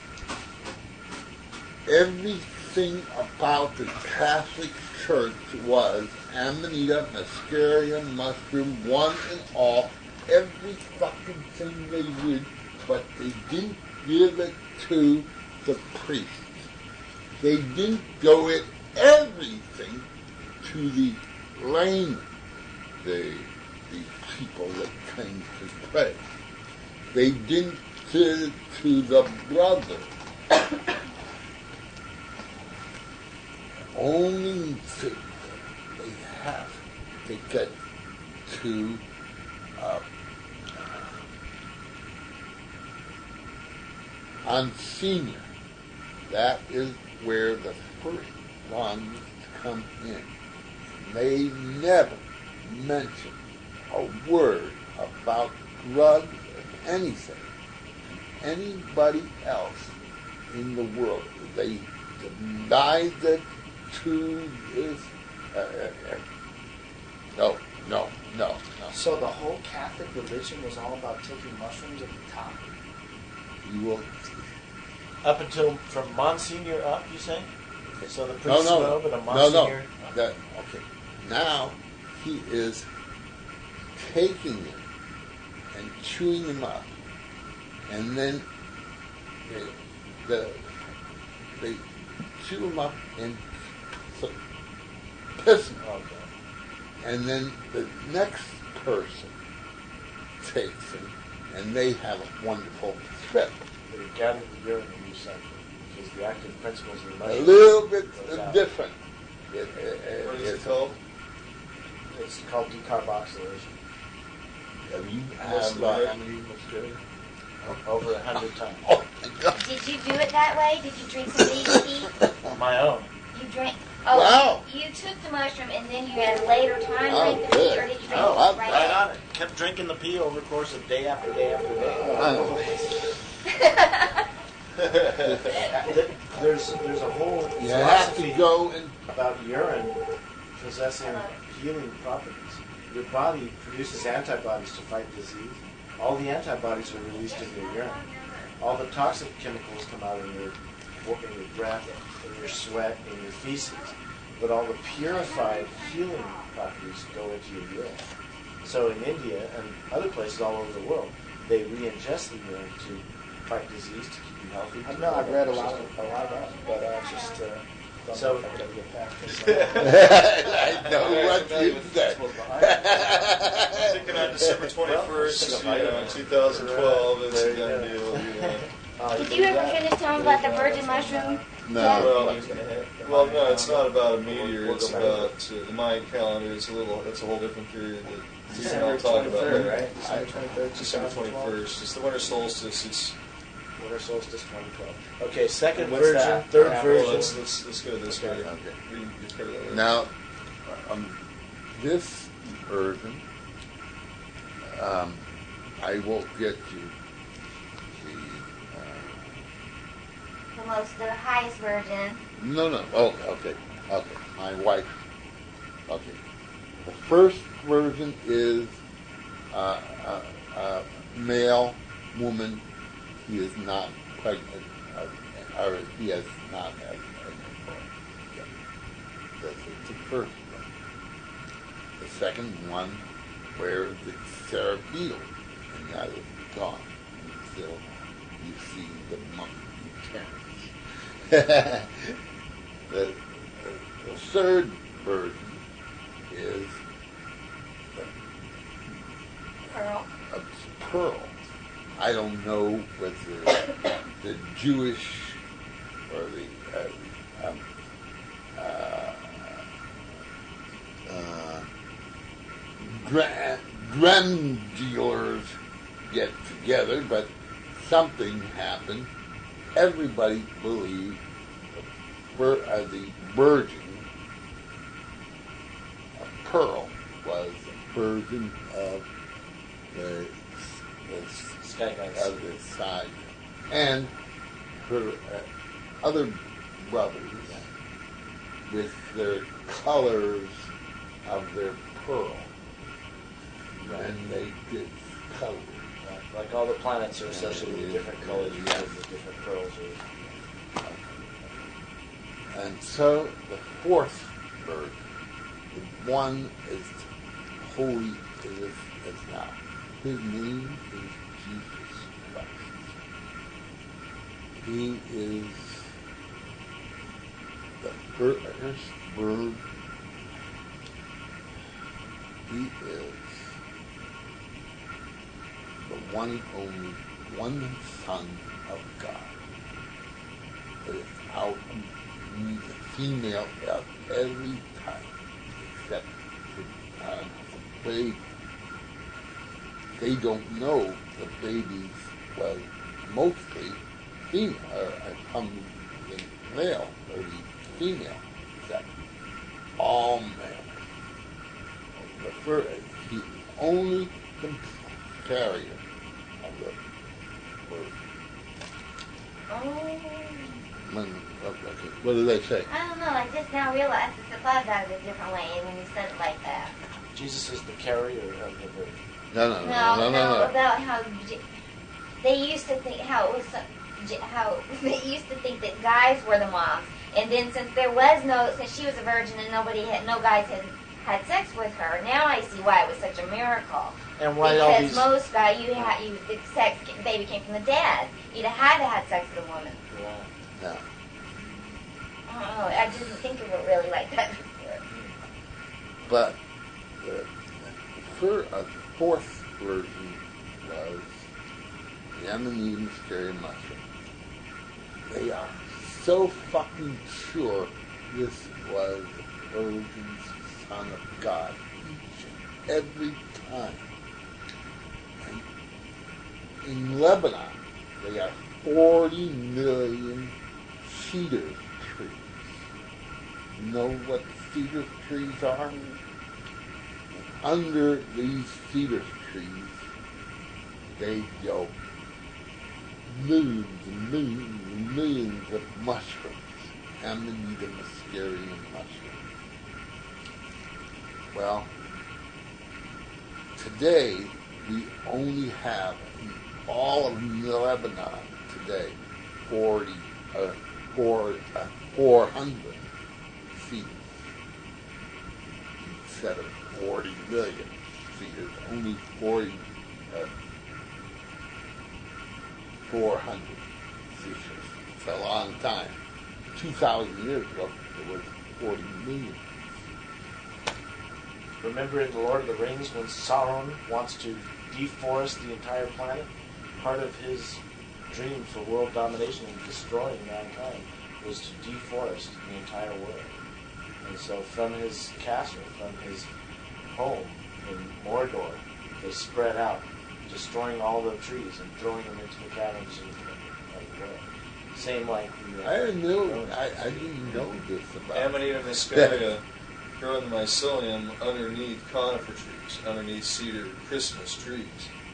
everything about the Catholic Church was Amanita muscaria mushroom, one and all, every fucking thing they did, but they didn't give it to the priest. They didn't go at everything to the layman, the, the people that came to pray. They didn't give it to the brother. Only thing they have to get to uh, Monsignor. That is where the first ones come in. They never mention a word about drugs or anything. Anybody else in the world, they denied it to this. Uh, uh, uh, no, no, no, no. So the whole Catholic religion was all about taking mushrooms at the top? You will. Up until from Monsignor up, you say? So the No, priest no, know, no, but a no, Monsignor. no. That, okay. Now he is taking them and chewing them up, and then they, the, they chew them up and so, piss them. Okay. And then the next person takes them, and they have a wonderful trip. They gather the urine in each section, because the active principles of the A mushroom little bit goes out. different. It, it, What is it's it called? It's called decarboxylation. Have you What's have the uh, word? how many mosquitoes? Over a hundred times. Oh my God! Did you do it that way? Did you drink some baby tea? My own. You drank. Oh, Wow. you, you took the mushroom and then you at a later time Oh, drank the tea, good. or did you drink Oh, it I'm right Right away? on it. Kept drinking the pee over the course of day after day after day. I There's there's a whole You have philosophy to go and about urine possessing healing properties. Your body produces antibodies to fight disease. All the antibodies are released in your urine. All the toxic chemicals come out in your in your breath, in your sweat, in your feces. But all the purified healing properties go into your urine. So in India and other places all over the world, they re-ingest the urine to fight disease, to keep you healthy. I know I've read a lot of, a lot about it, but I just uh, don't So- know if I could ever get past it. I know what you said. Thinking on December twenty-first, you know, twenty twelve, it's a done deal. You know. Uh, Did you ever finish telling about the virgin mushroom? No. Well, well, no, it's not about a meteor. It's about uh, the Mayan calendar. It's a little. It's a whole different period that December I'll talk about twenty-third, later. right? December twenty-third, December twenty twelve. twenty-first. It's the winter solstice. It's Winter solstice twenty twelve. Okay, second What's version, that? third Yeah, well, version. let's, let's let's go this way. Okay. We can cover that later. Now, um, this version, um, I will get you the. Uh, The most, the highest version. no, no. Oh, okay, okay. My wife. Okay. The first version is uh, a, a male woman. He is not pregnant, uh, or he has not had pregnant. Yeah. That's the first one. The second one, where the Sarah Beetle, and that is gone. Still, you see the monkey turns. the, the, the third version is Pearl. a pearl. I don't know whether the Jewish or the uh, um, uh, uh, dra- drum dealers get together, but something happened. Everybody believed the, uh, the virgin, a pearl, was a virgin of the, the Sky guys. of the side, and her uh, other brothers with their colors of their pearl, and they did color. Like all the planets are associated with different colors Yeah. because of the different pearls. Or, And so the fourth version, the one is holy as, as now. His name is Jesus Christ. He is the firstborn. He is the one and only, one Son of God. Without need a female at every time, except for uh, the baby. They don't know the babies was mostly female, or come in male, or female, except all male. The first, the only carrier of the word. Oh. When, what did they say? I don't know. I just now realized I thought about it a different way when you said it like that. Jesus is the carrier of the bird. No, no, no, No, no, no, no, no. about how J- they used to think how it was so- J- how they used to think that guys were the moms, and then since there was no, since she was a virgin and nobody had, no guys had had sex with her. Now I see why it was such a miracle. And why because all these? most guys, you had you the sex the baby came from the dad. You'd have had to have sex with a woman. Yeah. No. I don't know. I didn't think of it really like that before. But the, the uh, fourth version was the Amanita Mysterium mushroom. They are so fucking sure this was the virgin's Son of God each and every time. And in Lebanon, they got forty million cedar trees. You know what cedar trees are? Under these cedar trees, they grow millions and millions and millions of mushrooms, Amanita muscarium mushrooms. Well, today we only have in all of Lebanon today forty, uh, four, uh, four hundred cedars instead of forty million cedars. Only forty, uh, four hundred cedars. It's a long time. Two thousand years ago, it was forty million. Remember in The Lord of the Rings when Sauron wants to deforest the entire planet? Part of his dream for world domination and destroying mankind was to deforest the entire world. And so from his castle, from his home in Mordor, they spread out, destroying all the trees and throwing them into the caverns of the world. Same like the... Uh, I didn't know, I, I didn't know this about Amanita muscaria grow in the mycelium underneath conifer trees, underneath cedar Christmas trees.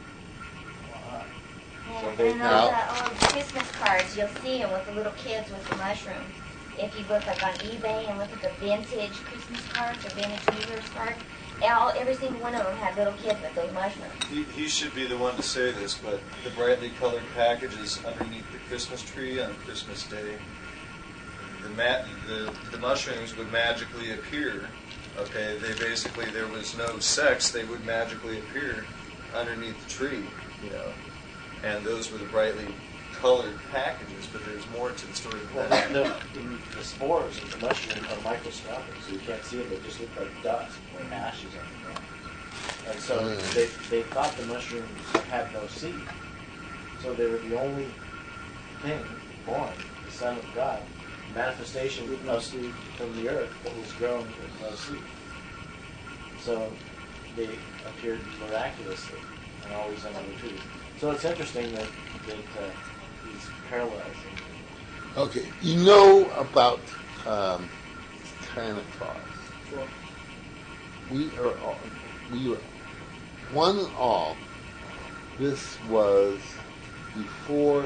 Yeah, So they- and all the old Christmas cards, you'll see them with the little kids with the mushrooms. If you look like on eBay and look at the vintage Christmas cards or vintage New Year's cards, all every single one of them had little kids with those mushrooms. He, he should be the one to say this, but the brightly colored packages underneath the Christmas tree on Christmas Day, the, ma- the the mushrooms would magically appear. Okay, they basically, there was no sex, they would magically appear underneath the tree, you know. And those were the brightly colored packages, but there's more to the story than Well, that. the, the, the spores of the mushroom are microscopic, so you can't see them. They just look like dust or ashes on the ground. And so Mm. they, they thought the mushrooms had no seed. So they were the only thing born, the Son of God, manifestation With no seed. from the earth that was grown with no seed. So they appeared miraculously and always under the trees. So it's interesting that, that uh, these parallels. Okay, you know about um, Santa Claus. Sure. We are all, we were one and all. This was before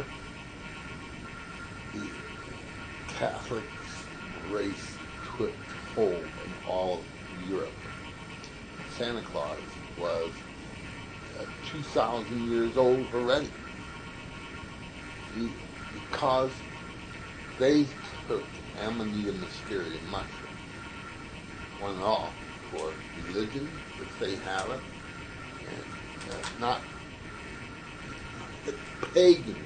the Catholic race took hold in all of Europe. Santa Claus was uh, two thousand years old already. He, because they took Amanita muscaria mushroom, one and all, for religion, if they have it, and uh, not pagan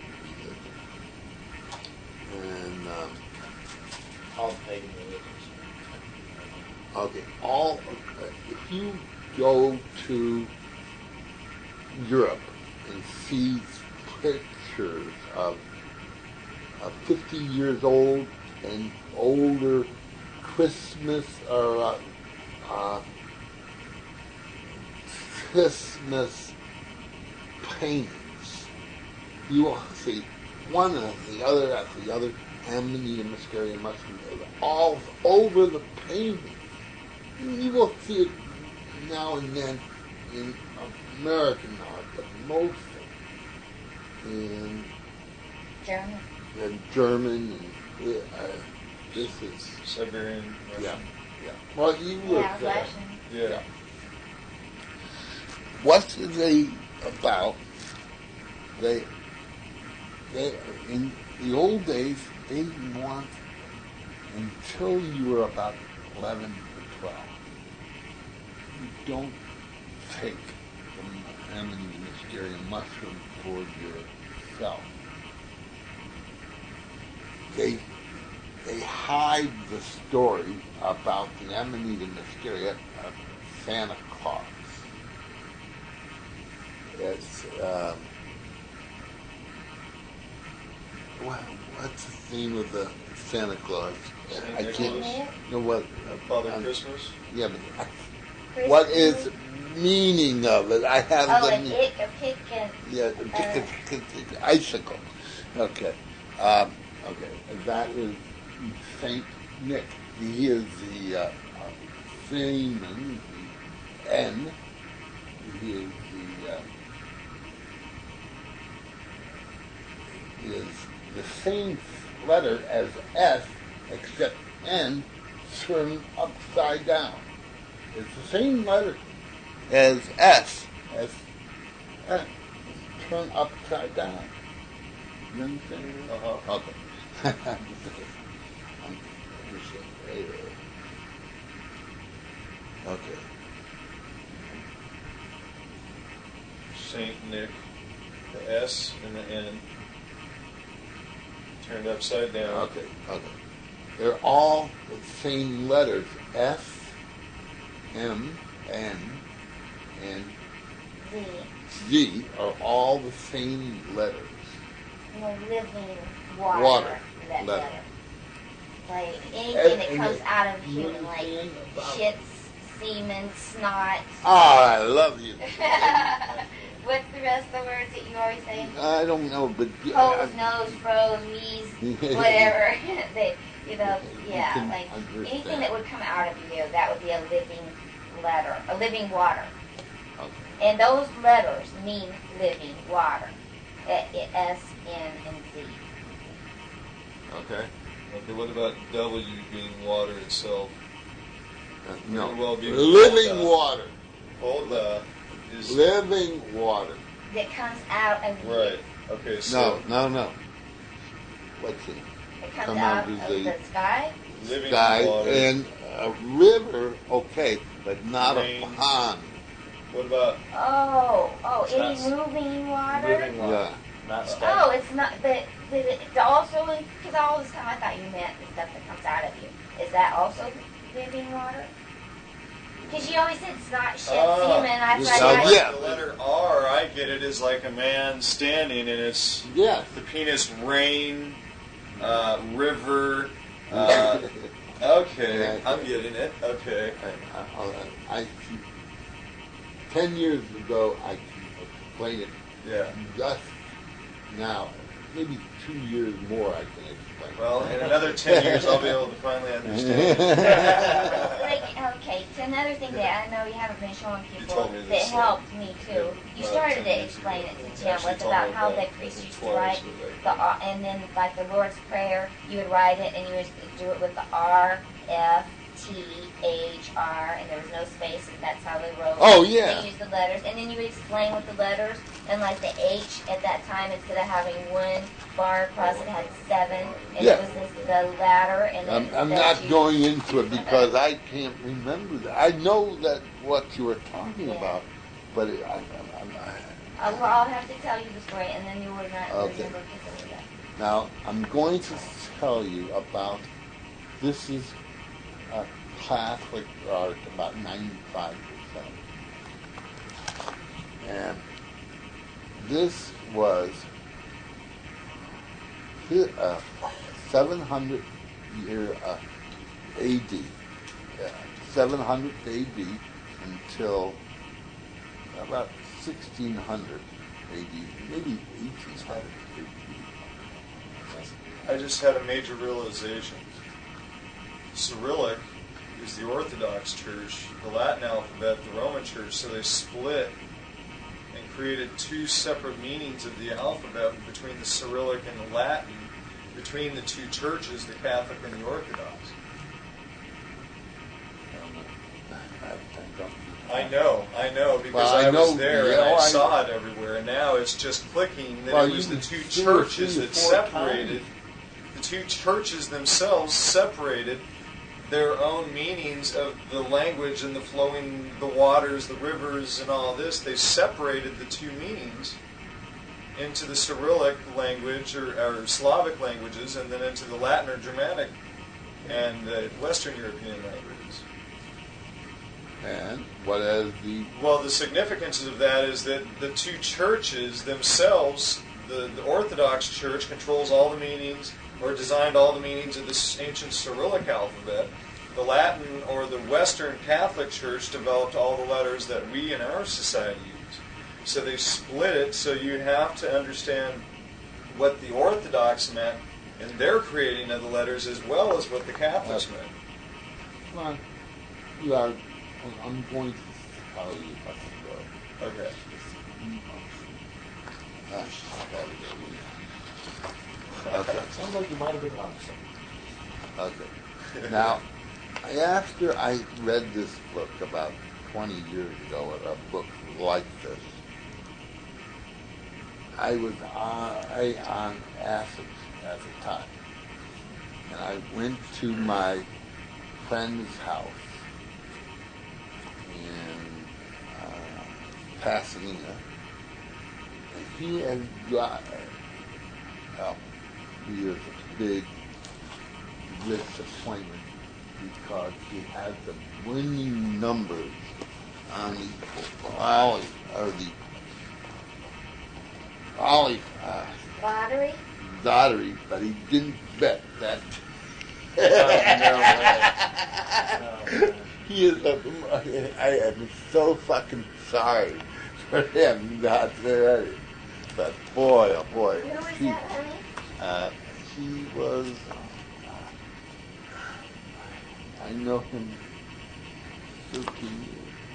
religion. And um, All pagan religions. okay, all uh, if you go to Europe and see pictures of, of fifty years old and older Christmas or uh, uh, Christmas paintings, you will see one after the other after the other, Amanita muscaria mushroom, all over the painting. You will see it now and then in American art, but most in German. in German and uh, this is Siberian. yeah, Russian. yeah. Well, you were Yeah, there. Russian. Yeah. What are they about? They, they in the old days they want until you were about eleven to twelve. You don't take the Amanita muscaria mushroom for yourself. They they hide the story about the Amanita muscaria of Santa Claus. It's um, what, what's the theme of the Santa Claus? Saint I can't. Nicholas? No, what? Father um, Christmas. Yeah, but I, what is the meaning of it? I have Oh, the a me- pick, a pick and yeah, the pick- pick- pick- icicle. Okay, um, okay, and that is Saint Nick. He is the uh, uh, Freeman, the N. He is the uh, he is the same letter as S, except N turned upside down. It's the same letter as S, as N, turned upside down. You understand? Uh-huh. Okay. I'm- Okay. Saint Nick. The S and the N. Turned upside down. Okay. Okay. They're all the same letters. S, M, N, and Z. Z are all the same letters. You know, living water. Water. That Letter. letter. Like anything And- that and comes it- out of you human, like understand about- shits, semen, snot. Ah, I love you. What's the rest of the words that you always say? I don't know, but Hose, nose, froze, wheeze, whatever. they, you know, You yeah, can like understand. anything that would come out of you, that would be a living letter, a living water. Okay. And those letters mean living water. Uh, S, N, and Z. Okay. Okay, what about W being water itself? Uh, no. Very well be Living Volta. water. Volta is Living water. That comes out of you. right. Okay, so No, no, no. Let's see. It comes Come out out of of the- the sky. living Sky water. and a river, okay, but not Rain. a pond. What about Oh, oh, It's any not moving water? Living water. Yeah. Not Oh, stagnant. it's not, but, but it also, because all this time I thought you meant the stuff that comes out of you. Is that also living water? Because you always said it's not shit, Ah, semen. I this- thought uh, I- yeah. the letter R? I get it as like a man standing, and it's Yes. the penis, rain, uh, river. Uh, okay, I'm getting it. Okay. I, I, I, ten years ago, I can explain it. Yeah. Just now, maybe two years more, I can explain. Well, in another ten years, I'll be able to finally understand. like, okay, so another thing that I know you haven't been showing You people told me that this, uh, helped me too. You about started ten to years explain ago. it to Tim Actually was told about me how about the priest used to twice, write but like- the R, and then like the Lord's Prayer, you would write it and you would do it with the R, F, T, H, R, and there was no space, and that's how they wrote. Oh, yeah. They used the letters, and then you would explain with the letters, and like the H at that time, instead of having one bar across, it had seven, and Yeah. it was this, the ladder, and I'm, then I'm that not you- going into it because I can't remember that. I know that what you were talking Yeah. about, but it, I, I, I, Uh, well, I'll have to tell you the story, and then you will not Okay. remember because of that. now I'm going to tell you about, this is a Catholic art, about ninety-five percent. And this was uh, seven hundred year uh, A D, uh, seven hundred A D until about sixteen hundred A D, maybe eighteen hundred A D. I just had a major realization. Cyrillic is the Orthodox Church, the Latin alphabet, the Roman Church, so they split and created two separate meanings of the alphabet between the Cyrillic and the Latin, between the two churches, the Catholic and the Orthodox. I know, I know, because Well, I I, was know, there you and know, I, I- saw it everywhere, and now it's just clicking that Well, it was you the two can see it churches three or that four separated, the two churches themselves separated their own meanings of the language and the flowing, the waters, the rivers, and all this. They separated the two meanings into the Cyrillic language or, or Slavic languages, and then into the Latin or Germanic and uh, Western European languages. And what is the Well, the significance of that is that the two churches themselves, the, the Orthodox Church controls all the meanings, or designed all the meanings of this ancient Cyrillic alphabet. The Latin or the Western Catholic Church developed all the letters that we in our society use. So they split it, so you have to understand what the Orthodox meant in their creating of the letters as well as what the Catholics Okay. meant. well, you are, I'm going to tell you about the story. Okay. Ah, okay. Sounds like you might have been on something. Okay. Now, after I read this book about twenty years ago, a book like this, I was on, I on acid at the time. And I went to my friend's house in uh, Pasadena. And he had got, uh, he was a big disappointment because he had the winning numbers on the Ollie, or the Ollie uh, Lottery? lottery, but he didn't bet that. He is a, I am so fucking sorry for him not to bet it. But boy, oh boy. Who was he, that, honey? uh, he was, I know him thirteen years.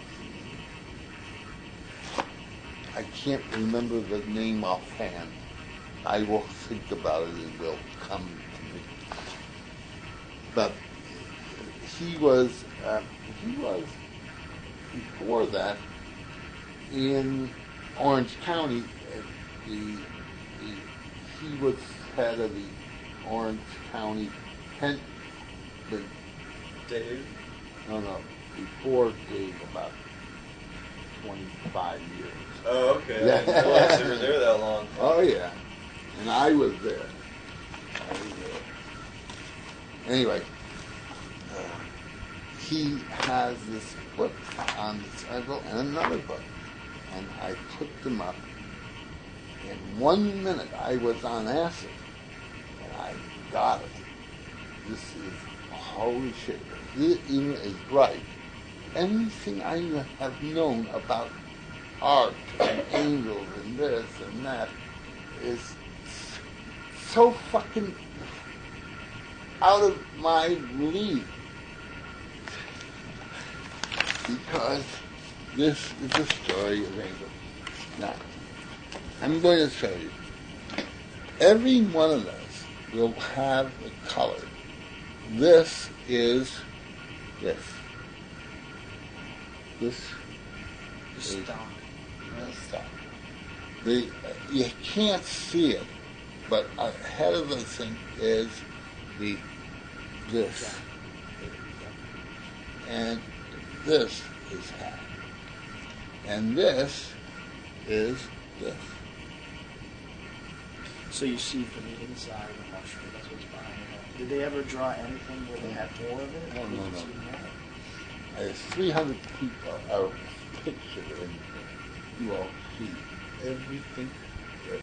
I can't remember the name offhand. I will think about it and it will come to me. But he was, uh, he was, before that, in Orange County, uh, the, the, he was head of the Orange County Penn, the, Dave? no, no, before Dave, about twenty-five years. Oh, okay. I didn't realize they were there that long. Oh, yeah. And I was there. I was there. Anyway, uh, he has this book on the title and another book. And I picked them up. In one minute, I was on acid. And I got it. This is, holy shit. This even is right. Anything I have known about art and angels and this and that is so fucking out of my league. Because this is the story of angels. Now, I'm going to show you. Every one of us will have a color. This is this. This is Stop. Stop. The, you can't see it, but ahead of the thing is the this, and this is half. And this is this. So you see from the inside of the mushroom, that's what's behind it. Did they ever draw anything where they had more of it? No, Or no, did you no. see more? There's three hundred people are pictured in here. You all see everything